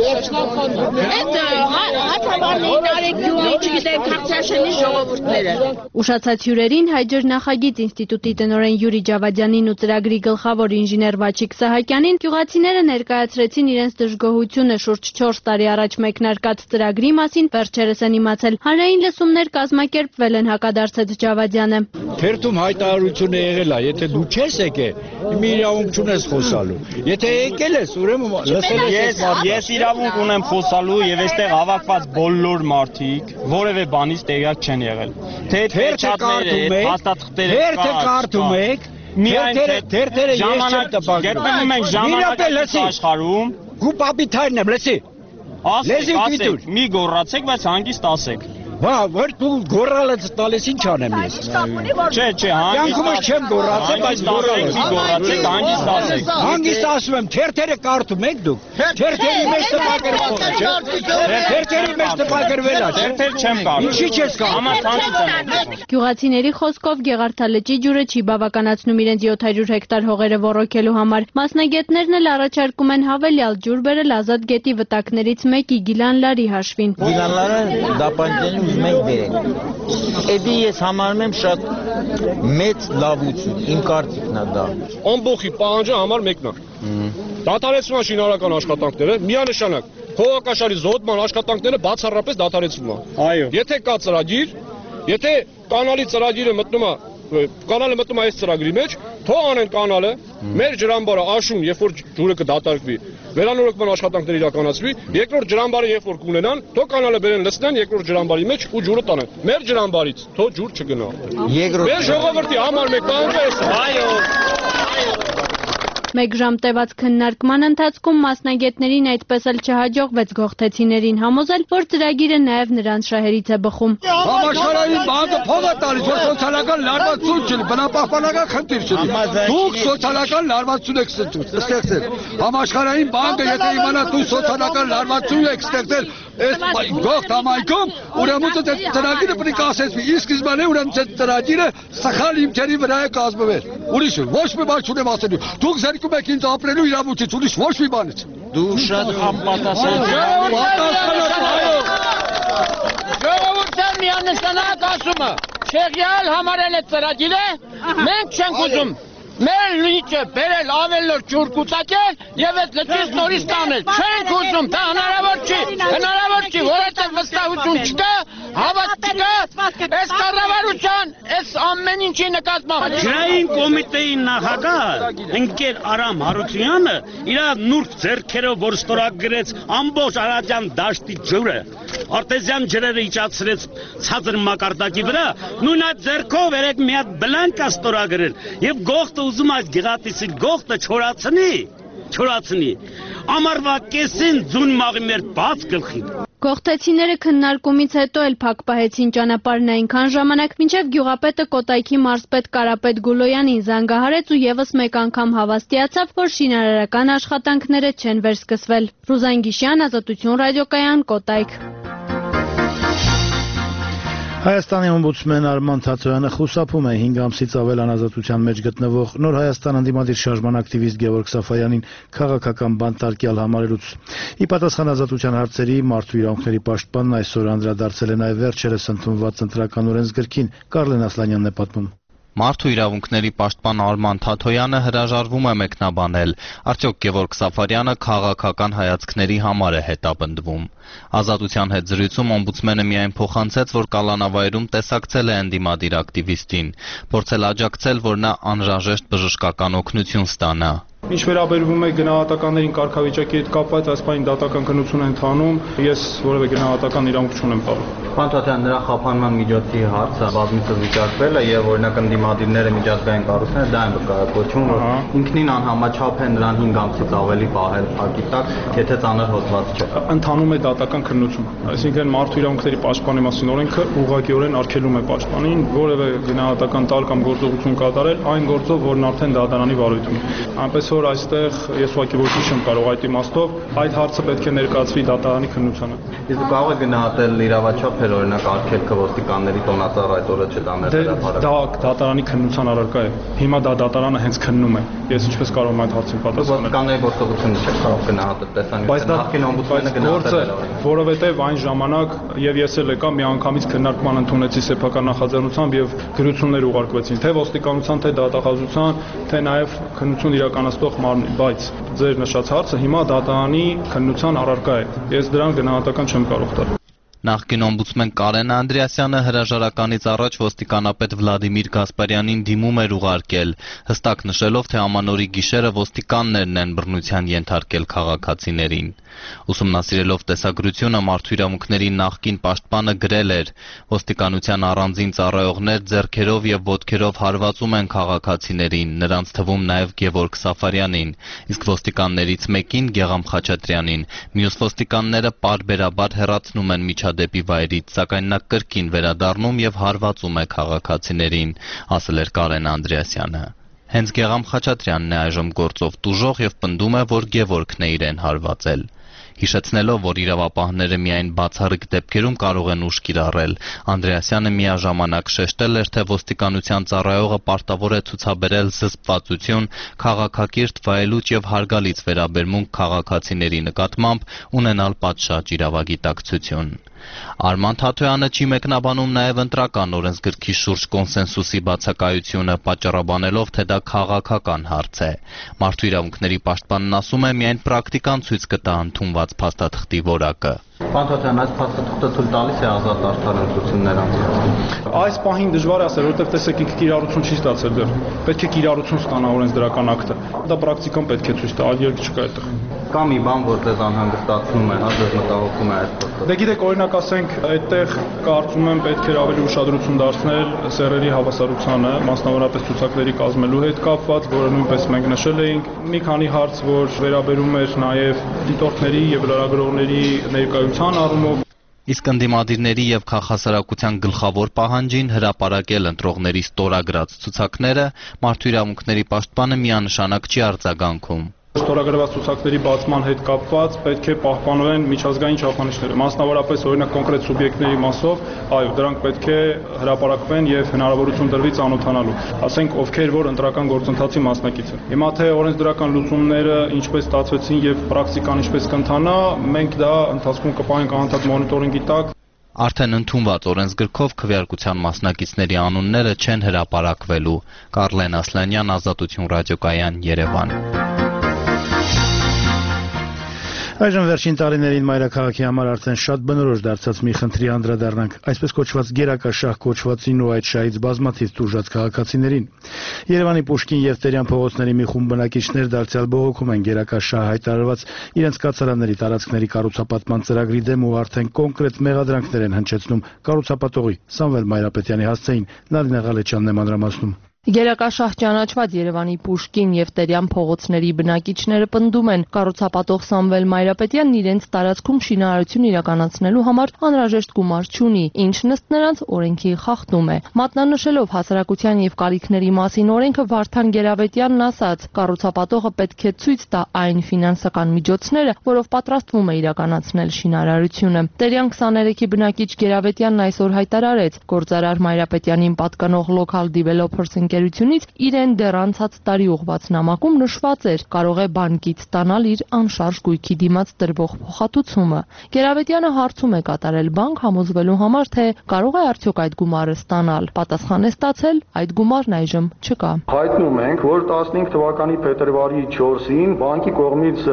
Այդ հաթավանի Նարեկ գյուղի, չգիտեմ, Քարթյաշենի ժողովուրդները։ Ուշացած հյուրերին Հայջրնախագիծ ինստիտուտի տնօրեն Յուրի Ջավադյանին ու ծրագրի գլխավոր ինժեներ Վաչիկ Սահակյանին գյուղացիները ներկայացրեցին իրենց դժգոհությունը շուրջ չորս տարի առաջ մեկնարկած ծրագրի մասին, վերջերս են իմացել։ Հանրային լսումներ կազմակերպվել են, հակադարձեց Ջավադյանը։ Թերթում հայտարարություն է եղել, եթե դու չես եկել, մի իրավունք չունես խոսալու։ Եթե եկել ես, ուրեմն լսել ես։ Ես իրավունք ունեմ խոսալու եւ այստեղ հավաքված բոլոր մարդիկ որևէ բանից տեղյակ չեն եղել։ Թե Թերթը հաստատքները Թերթը կարդում եք, թերթերը ես չեմ տպագրում։ Մենք ժամանակակից աշխարհում գու պապիթայրն եմ, լսի։ Ասեք, ասեք, մի գոռացեք, բայց հանգիստ ասեք։ Բա, որ դու գոռալը տալես ինչ անեմ ես։ Չէ, չէ, հանգիստ չեմ գոռացել, բայց գոռալը գոռացեք, հանգիստ ասեք։ Հանգիստ ասում եմ, թերթերը կարդում եք դուք։ Թերթերի մեջ տպագրվում է, չէ։ Թերթերի մեջ տպագրվել է, չէ։ Թերթեր չեմ կարդում։ Ինչի՞ չես կարդում։ Համացանցից եմ։ Գյուղացիների խոսքով Գեղարդալճի ջուրը չի բավականացնում իրենց յոթ հարյուր հեկտար հողերը ոռոգելու համար։ Մասնագետներն էլ առաջարկում են հավելյալ ջուր բերել Ազատ գետի վտակներից մեկի Գիլանլարի հաշվին։ Գիլանլարը դապանջեն ուզում ենք բերենք։ Էդի ես համարում եմ շատ մեծ լավություն, իմ կարծիքն է դա։ Ամբողջի պահանջը համար մեկն է։ Դադարեցվում է շինարարական աշխատանքները, միանշանակ փողակաշարի զոդման աշխատանքները բացառապես դադարեցվում է։ Այո։ Եթե կա ծրագիր, եթե կանալի ծրագիրը մտնում է կանալը մտնում է այս ծրագրի մեջ, թող անեն կանալը, մեր ջրամբարը աշուն, երբ որ ջուրը կդատարկվի, վերանորոգման աշխատանքներ իրականացվի, երկրորդ ջրամբարը երբ որ կունենան, թող կանալը բերեն լցնեն երկրորդ ջրամբարի մեջ ու ջուրը տանեն։ Մեր ջրամբարից թող ջուր չգնա։ Մեր ժողովրդի համար մեկ պահանջը էս է։ Այո։ Մեկ ժամ տևած քննարկման ընթացքում մասնագետներին այդպես էլ չհաջողվեց գողթեցիներին համոզել, որ ծրագիրը նաև նրանց շահերից է բխում։ Համաշխարհային բանկը փող է տալիս, որ սոցիալական լարվածություն չլինի, բնապահպանական խնդիր չլինի։ Դուք սոցիալական լարվածություն եք ստեղծել։ Համաշխարհային բանկը եթե իմանա դու սոցիալական լարվածություն եք ստեղծել այս գողթ համայնքում, ուրեմն այդ ծրագիրը պետք է ասեցվի։ Իսկ սկզբանե ուրեմն այդ ծրագիրը սխալ հիմքերի վրա է կազմվել։ Ուրիշ ոչ մի բան չունեմ ասելու։ Դուք զերկում եք ինձ ապրելու իրավունքից, ուրիշ ոչ մի բանից։ Դու շատ համապատասխան Ժողովուրդը միանշանակ ասում է, Շեղյալ համարել է ծրագիրը, մենք չենք ուզում։ Մեր լիճը բերել ավելորդ ջուր կուտակել եւ այդ լճից նորից տանել։ Չենք ուզում, դա հնարավոր չի։ Հնարավոր չի, որովհետեւ վստահություն չկա, հավատ չկա, այս կառավարության, այս ամեն ինչի նկատմամբ։ Ջրային կոմիտեի նախագահ ընկեր Արամ Հարությունյանը իր նուրբ ձեռքերով որ ստորագրեց ամբողջ Արարատյան դաշտի ջուրը, արտեզյան ջրերը իջացրեց ցածր մակարդակի վրա, նույն այդ ձեռքով երեք մի հատ բլանկ ստորագրել եւ գողթը ուզում այս գեղատիսի գողթը չորացնի, չորացնի, ամառվա կեսին ձուն մաղի մեր բաց գլխին։ Գողթեցիները քննարկումից հետո էլ փակ պահեցին ճանապարհն այնքան ժամանակ, մինչև գյուղապետը Կոտայքի մարզպետ Կարապետ Գուլոյանին զանգահարեց ու եւս մեկ անգամ հավաստիացավ, որ շինարարական աշխատանքները չեն վերսկսվել։ Ռուզան Գիշյան, Ազատություն ռադիոկայան, Կոտայք։ Հայաստանի օմբուդսմեն Արման Թաթոյանը խուսափում է հինգ ամսից ավել անազատության մեջ գտնվող Նոր Հայաստան ընդդիմադիր շարժման ակտիվիստ Գևորգ Սաֆայանին քաղաքական բանտարկյալ համարելուց։ Ի պատասխան ազատության հարցերի մարդու իրավունքների պաշտպանն այսօր անդրադարձել է նաև վերջերս ընդունված ընտրական օրենսգրքին։ Կարլեն Ասլանյանն է պատմում։ Մարդու իրավունքների պաշտպան Արման Թաթոյանը հրաժարվում է մեկնաբանել, արդյոք Գևորգ Սաֆարյանը քաղաքական հայացքների համար է հետապնդվում։ Ազատության հետ զրույցում օմբուդսմենը միայն փոխանցեց, որ կալանավայրում տեսակցել է ընդդիմադիր ակտիվիստին, փորձել աջակցել, որ նա անհրաժեշտ բժշկական օգնություն ստանա։ Ինչ վերաբերվում է գնահատականներին կարգավիճակի հետ կապված, այս պահին դատական քննություն են ընթանում, ես որևէ գնահատական իրավունք չունեմ տալու։ Պարոն Թաթոյան, նրա խափանման միջոցի հարցը բազմիցս վիճակվել է եւ օրինակ ընդդիմադիրները միջազգային կառույցները դա են վկայակոչում, որ ինքնին անհամաչափ է նրան հինգ ամսից ավելի պահել փակի տակ, եթե ծանր հոդված չէ։ Ընթանում է դատական քննություն, այսինքն մարդու իրավունքների պաշտպանի մասին օրենքը ուղղակիորեն արգելում է պաշտպանին որևէ գնահատական տալ կամ գործողություն կատարել այն գործով, որն արդեն դատարանի վարույթում է։ Այնպես որ այստեղ ես ուղղակի ոչինչ չեմ կարող այդ իմաստով, այդ հարցը պետք է ներկայացվի դատարանի քննությանը։ Իսկ կարող է գնահատել իրավաչափ էր օրինակ արգելքը ոստիկանների տոնածառ այդ օրը չտանել հրապարակ։ Դա դատարանի քննության առարկա է։ Հիմա դա դատարանը հենց քննում է։ Ես ինչպես կարող եմ այդ հարցին պատասխանել։ Ոստիկանների գործողությունը չէ կարող գնահատել տեսանյութ։ Նախկին օմբուդսմենը գնահատել է, որովհետև այն ժամանակ եւ ես էլ եկա մի անգամից քննարկման ընդունեցի սեփական նախաձեռնությամբ եւ գրություններ ուղարկվեցին թե ոստիկանության, թե դատախազության, թե նաեւ քննություն իրականացնող մարմնի, բայց ձեր նշած հարցը հիմա դատարանի քննության առարկա է։ Ես դրան գնահատական չեմ կարող տալ։ Նախկին օմբուդսմեն Կարեն Անդրեասյանը հրաժարականից առաջ ոստիկանապետ Վլադիմիր Գասպարյանին դիմում էր ուղարկել, հստակ նշելով, թե ամանորի գիշերը ոստիկաններն են բռնության ենթարկել քաղաքացիներին։ Ուսումնասիրելով տեսագրությունը մարդու իրավունքների նախկին պաշտպանը գրել էր. ոստիկանության առանձին ծառայողներ ձեռքերով եւ ոտքերով հարվածում են քաղաքացիներին, նրանց թվում նաեւ Գևորգ Սաֆարյանին, իսկ ոստիկաններից մեկին Գեգամ Խաչատրյանին, մյուս ոստիկանները պարբերաբար հեռացնում են միջադեպի վայրից, սակայն նա կրկին վերադառնում եւ հարվածում է քաղաքացիներին, ասել էր Կարեն Անդրեասյանը։ Հենց Գեգամ Խաչատրյանն է այժմ գործով տուժող եւ պնդում է, որ Գևորգն է իրեն հարվածել։ Հիշեցնելով, որ իրավապահները միայն բացառիկ դեպքերում կարող են ուժ կիրառել, Անդրեասյանը միաժամանակ շեշտել էր, թե ոստիկանության ծառայողը պարտավոր է ցուցաբերել զսպվածություն, քաղաքակիրթ, վայելուչ եւ հարգալից վերաբերմունք քաղաքացիների նկատմամբ, ունենալ պատշաճ իրավագիտակցություն։ Արման Թաթոյանը չի մեկնաբանում նաև ընտրական օրենսգրքի շուրջ կոնսենսուսի բացակայությունը, պատճառաբանելով, թե դա քաղաքական հարց է։ Մարդու իրավունքների պաշտպանն ասում է, միայն պրակտիկան ցույց կտա ընդունված փաստաթղթի որակը։ Պարոն Թաթոյան, այս փաստաթղթը թույլ տալիս է ազատ արդար ընտրություններ անցկացնել։ Այս պահին դժվար է ասել, որովհետև տեսեք ինքը կիրառություն չի ստացել դեռ։ Պետք է կիրառություն ստանա օրենսդրական ակտը։ Դա պրակտիկան պետք է ցույց տա, այլ ելք չկա այդտեղ։ Կա մի բան, որ ձեզ անհանգստացնում է, հա, ձեզ մտահոգում է այդ փաստը։ Դե գիտեք, օրինակ ասենք, այդտեղ կարծում եմ պետք է ավելի ուշադրություն դարձնել սեռերի հավասարությանը, մասնավորապես ցուցակների կազմելու հետ կապված, որը նույնպես մենք նշել էինք։ Մի քանի հարց, որ վերաբերում էր նաև դիտորդների եւ լրագրողների ներկայության առումով։ Իսկ ընդդիմադիրների եւ քաղաքասարակության գլխավոր պահանջին հրապարակել ընտրողների ստորագրած ցուցակները մարդու իրավունքների պաշտպանը միանշանակ չի արձագանքում։ Ստորագրված ցուցակների բացման հետ կապված պետք է պահպանվեն միջազգային չափանիշները, մասնավորապես օրինակ կոնկրետ սուբյեկտների մասով, այո, դրանք պետք է հրապարակվեն եւ հնարավորություն տրվի ծանոթանալու, ասենք ովքեր որ ընտրական գործընթացի մասնակից են։ Հիմա թե օրենսդրական լուծումները ինչպես ստացվեցին եւ պրակտիկան ինչպես կընթանա, մենք դա ընթացքում կպահենք անընդհատ մոնիտորինգի տակ։ Արդեն ընդունված օրենսգրքով քվեարկության մասնակիցների անունները չեն հրապարակվելու։ Կարլեն Ասլանյան, Ազատություն ռադիոկայան, Երևան։ Այժմ վերջին տարիներին մայրաքաղաքի համար արդեն շատ բնորոշ դարձած մի խնդրի անդրադառնանք, այսպես կոչված գերակաշահ կոչվածին ու այդ շահից բազմաթիվ տուժած քաղաքացիներին։ Երևանի Պուշկին եւ Տերյան փողոցների մի խումբ բնակիչներ դարձյալ բողոքում են գերակաշահ հայտարարված իրենց կացարանների տարածքների կառուցապատման ծրագրի դեմ ու արդեն կոնկրետ մեղադրանքներ են հնչեցնում կառուցապատողի Սամվել Մայրապետյանի հասցեին։ Նարինե Ղալեչյանն է մանրամասնում։ Գերակաշահ ճանաչված Երևանի Պուշկին եւ Տերյան փողոցների բնակիչները պնդում են, կառուցապատող Սամվել Մայրապետյանն իրենց տարածքում շինարարություն իրականացնելու համար անհրաժեշտ գումար չունի, ինչն ըստ նրանց օրենքի խախտում է։ Մատնանշելով հասարակության եւ կարիքների մասին օրենքը, Վարդան Գերավետյանն ասաց, կառուցապատողը պետք է ցույց տա այն ֆինանսական միջոցները, որով պատրաստվում է իրականացնել շինարարությունը։ Տերյան քսաներեքի բնակիչ Գերավետյանն այսօր հայտարարեց, գործարար Մայրապետյանին պատկանող Local Developers ընկերությունից իրեն դեռ անցած տարի ուղված նամակում նշված էր կարող է բանկից ստանալ իր անշարժ գույքի դիմաց տրվող փոխհատուցումը։ Գերավետյանը հարցում է կատարել բանկ համոզվելու համար, թե կարող է արդյոք այդ գումարը ստանալ։ Պատասխան է ստացել, այդ գումարն այժմ չկա։ Հայտնում ենք, որ տասնհինգ թվականի փետրվարի չորսին բանկի կողմից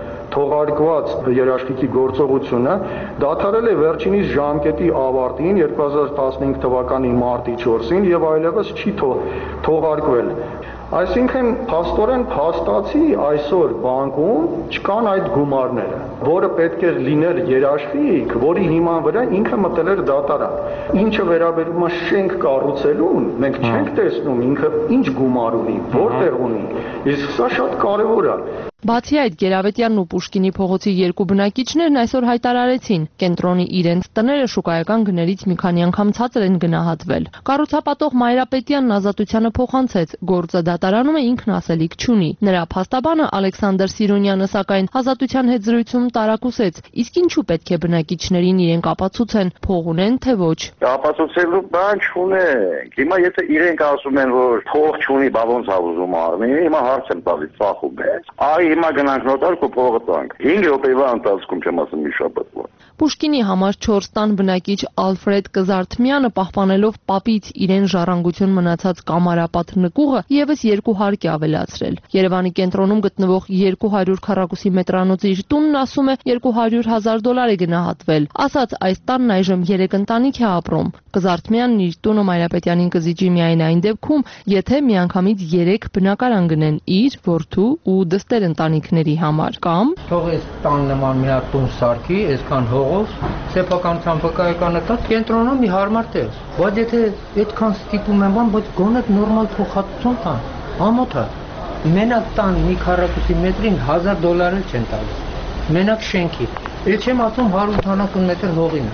թողարկված երաշխիքի գործողությունը դադարել է վերջինիս ժամկետի ավարտին երկու հազար տասնհինգ թվականի մարտի չորսին եւ այլևս չի թողարկվել։ Այսինքն փաստորեն փաստացի այսօր բանկում չկան այդ գումարները, որը պետք է լիներ երաշխիք, որի հիման վրա ինքը մտել էր դատարան։ Ինչը վերաբերում է շենք կառուցելուն, մենք չենք տեսնում ինքը ինչ գումար ունի, որտեղ ունի։ Իսկ սա շատ կարևոր է։ Բացի այդ, Գերավետյանն ու Պուշկինի փողոցի երկու բնակիչներն այսօր հայտարարեցին, կենտրոնի իրենց տները շուկայական գներից մի քանի անգամ ցածր են գնահատվել։ Կառուցապատող Մայրապետյանն Ազատությանը փոխանցեց, գործը դատարանում է, ինքնասելիք չունի։ Նրա փաստաբանը Ալեքսանդր Սիրոնյանը սակայն Ազատության հետ զրույցում տարակուսեց, իսկ ինչու պետք է բնակիչներին իրենք ապացուցեն, փող ունեն թե ոչ։ Ապացուցելու բան չունենք։ Հիմա եթե իրենք ասում են, որ փող չունի, բա ոնց ա ուզում արմի, հիմա հարց եմ տալիս, ծախում է։ Այ հիմա գնանք նոտար ու փողը տանք։ հինգ րոպեվա ընթացքում չեմ ասում մի շաբաթվա։ Պուշկինի համար չորս տան բնակիչ Ալֆրեդ Կզարթմյանը պահպանելով պապից իրեն ժառանգություն մնացած կամարապատ նկուղը եւս երկու հարկ է ավելացրել։ Երևանի կենտրոնում գտնվող երկու հարյուր քառակուսի մետրանոց իր տունն ասում է երկու հարյուր հազար դոլար է գնահատվել։ Ասած այս տանն այժմ երեք ընտանիք է ապրում։ Կզարթմյանն իր տունը Մայրապետյանին կզիջի միայն այն դեպքում, եթե միանգամից երեք բնակարան գնեն իր, որդու ու դստեր ընտանիքների համար կամ թող այս տան նման մի հատ տուն սարքի, այսքան հողով, սեփականության վկայականը տա կենտրոնում մի հարմար տեղ։ Բայց եթե այդքան ստիպում են բան, բայց գոնե նորմալ փոխհատուցում տան, ամոթ է։ Մենակ տան մի քառակուսի մետրին հազար դոլար էլ չեն տալիս։ Մենակ շենքի։ Էլ չեմ ասում հարյուր ութանասուն մետր հողին։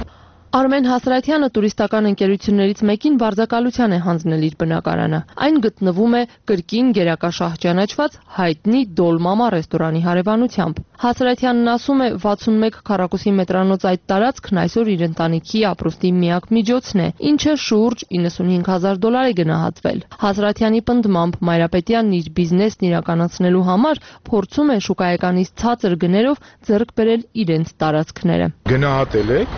Արմեն Հասրատյանը տուրիստական ընկերություններից մեկին վարձակալության է հանձնել իր բնակարանը։ Այն գտնվում է կրկին գերակաշահ ճանաչված հայտնի Դոլմամա ռեստորանի հարևանությամբ։ Հասրատյանն ասում է վաթսունմեկ քառակուսի մետրանոց այդ տարածքն այսօր իր ընտանիքի ապրուստի միակ միջոցն է, ինչը շուրջ իննսունհինգ հազար դոլար է գնահատվել։ Հասրատյանի պնդմամբ Մայրապետյանն իր բիզնեսն իրականացնելու համար փորձում է շուկայականից ցածր գներով ձեռք բերել իրենց տարածքները։ Գնահատել եք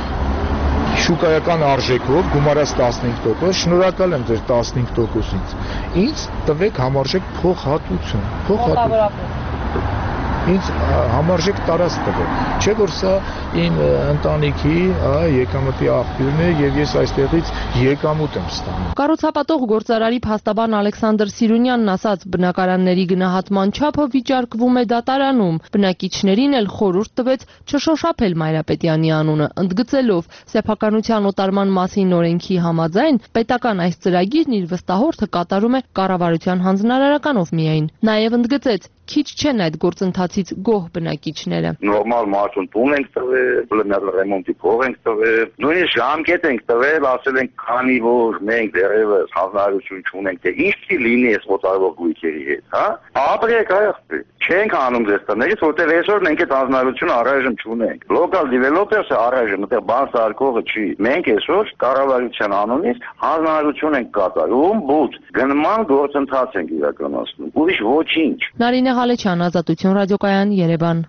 շուկայական արժեքով գումարած տասնհինգ տոկոս, շնորհակալ եմ ձեր տասնհինգ տոկոսից։ Ինձ տվեք համարժեք փոխհատուցում, փոխհատուցում։ Ինձ համարժեք տարած տվեք։ Չէ որ սա իմ ընտանիքի եկամտի աղբյուրն է եւ ես այստեղից եկամուտ եմ ստանում։ Կառուցապատող գործարարի փաստաբան Ալեքսանդր Սիրունյանն ասաց, բնակարանների գնահատման չափը վիճարկվում է դատարանում։ Բնակիչներին էլ խորհուրդ տվեց չշոշափել Մայրապետյանի անունը, ընդգծելով սեփականության օտարման մասին օրենքի համաձայն պետական այս ծրագիրն իր վստահորդը կատարում է կառավարության հանձնարարականով միայն։ Նաեւ ընդգծեց, քիչ չեն այդ գործընթացից գոհ բնակիչները։ Նորմալ մարդուն տուն ենք տվել, ռեմոնտի փող ենք տվել, նույնիսկ ժամկետ ենք տվել, ասել ենք քանի որ մենք դեռևս հանրություն չունենք, թե ինչ լինի այս ոտարվող գույքերի հետ, հա։ Ապրեք այստեղ։ Չենք անում ձեզ տներից, որտեղ այսօր մենք այդ հանրությունը առայժմ չունենք։ Local developers-ը առայժմ այդտեղ բան սարքողը չի։ Մենք այսօր կառավարության անունից հանրություն ենք կատարում, բուտ գնման գործընթաց ենք իրականացնում։ Ուրիշ ոչինչ։ Նարինե Ղալեչյան, Ազատություն ռադիոկայան, Երևան։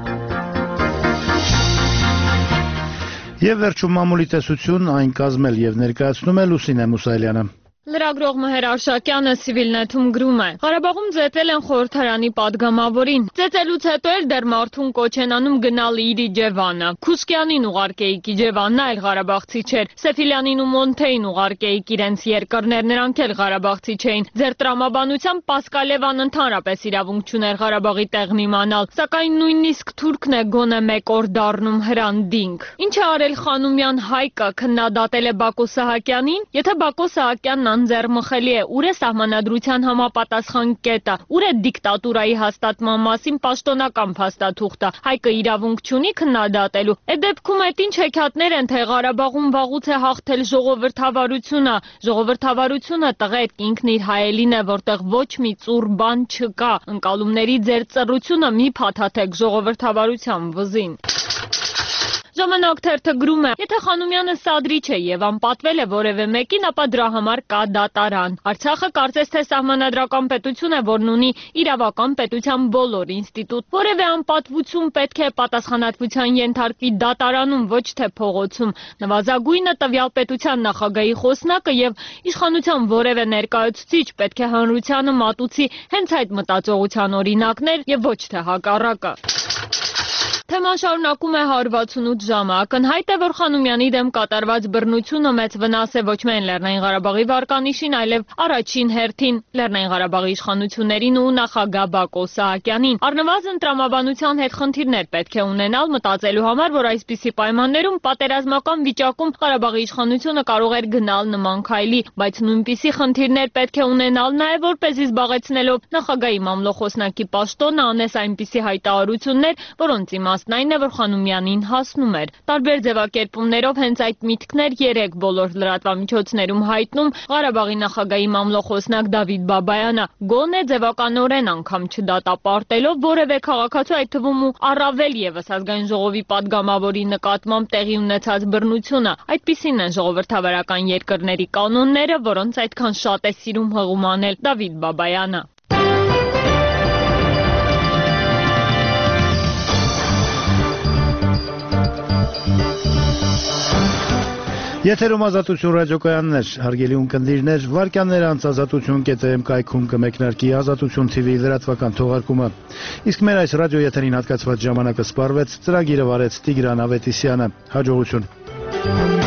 Եվ վերջում մամուլի տեսություն այն կազմել եւ ներկայացնում է Լուսինե Մուսայելյանը։ Լրագրող Մհեր Արշակյանը Civilnet-ում գրում է. Ղարաբաղում ծեծել են խորհրդարանի պատգամավորին։ Ծեծելուց հետո էլ դեռ մարդուն կոչ են անում գնալ իր Իջևանը։ Քուսկյանին ուղարկեիք Իջևանն այլ ղարաբաղցի չէր։ Սեֆիլյանին ու Մոնթեին ուղարկեիք իրենց երկրներ, նրանք էլ ղարաբաղցի չէին։ Ձեր տրամաբանությամբ Պասկալևան ընդհանրապես իրավունք չուներ Ղարաբաղի տեղն իմանալ, սակայն նույնիսկ թուրքն է գոնե մեկ օր դառնում հրանդինք։ Ինչ է արել Խանոմյան Հայկը, քննադատել է Բակո Սահակյանին, եթե Բակո Սահակյանն անձեռմխելի է, ուր է սահմանադրության համապատասխան կետը, ուր է դիկտատուրայի հաստատման մասին պաշտոնական փաստաթուղթը, Հայկը իրավունք չունի քննադատելու։ Այդ դեպքում այդ ինչ հեքիաթներ են, թե Ղարաբաղում վաղուց է հաղթել ժողովրդավարությունը, ժողովրդավարությունը տղետ ինքն իր հայելին է, որտեղ ոչ մի ծուռ բան չկա, ընկալումների ձեր ծռությունը մի փաթաթեք ժողովրդավարության վզին։ Ժամանակ թերթը գրում է. եթե Խանոմյանը սադրիչ է եւ անպատվել է որևէ մեկին, ապա դրա համար կա դատարան։ Արցախը կարծես թե սահմանադրական պետություն է, որն ունի իրավական պետության բոլոր ինստիտուտ։ Որևէ անպատվություն պետք է պատասխանատվության ենթարկվի դատարանում, ոչ թե փողոցում։ Նվազագույնը տվյալ պետության նախագահի խոսնակը եւ իշխանության որևէ ներկայացուցիչ պետք է հանրությանը մատուցի հենց այդ մտածողության օրինակներ եւ ոչ թե հակառակը։ Թեման շարունակում է հարյուր վաթսունութ ժամը։ Ակնհայտ է, որ Խանոմյանի դեմ կատարված բռնությունը մեծ վնաս է ոչ միայն Լեռնային Ղարաբաղի վարկանիշին, այլև առաջին հերթին Լեռնային Ղարաբաղի իշխանություններին ու նախագահ Բակո Սահակյանին։ Առնվազն տրամաբանության հետ խնդիրներ պետք է ունենալ մտածելու համար, որ այսպիսի պայմաններում պատերազմական վիճակում Ղարաբաղի իշխանությունը կարող էր գնալ նման քայլի, բայց նույնպիսի խնդիրներ պետք է ունենալ նաև, որպեսզի զբաղեցնելով նախագահի մամլոխոսնակի պաշտոնը անես այնպիսի հայտարարություններ, որոնց իմաստն այն է, որ Խանոմյանին հասնում էր։ Տարբեր ձևակերպումներով հենց այդ միտքն էր երեք բոլոր լրատվամիջոցներում հայտնում Ղարաբաղի նախագահի մամլոխոսնակ Դավիթ Բաբայանը, գոնե ձևականորեն անգամ չդատապարտելով որևէ քաղաքացու, այդ թվում ու առավել ևս ազգային ժողովի падգամավորի նկատմամբ տեղի ունեցած բռնությունը։ Այդպիսին են ժողովրդավարական երկրների կանոնները, որոնց այդքան շատ է սիրում հղում անել Դավիթ Բաբայանը։ Եթերում Ազատություն ռադիոկայաններ, հարգելի ունկնդիրներ, վարքյաններ անց ազատություն կետ եմ կայքում կմեկնարկի Ազատություն թի վի լրատվական թողարկումը։ Իսկ մեր այս ռադիո եթերին հատկացված ժամանակը սպառվեց, ծրագիրը վարեց Տիգրան Ավետիսյանը։ Հաջողություն։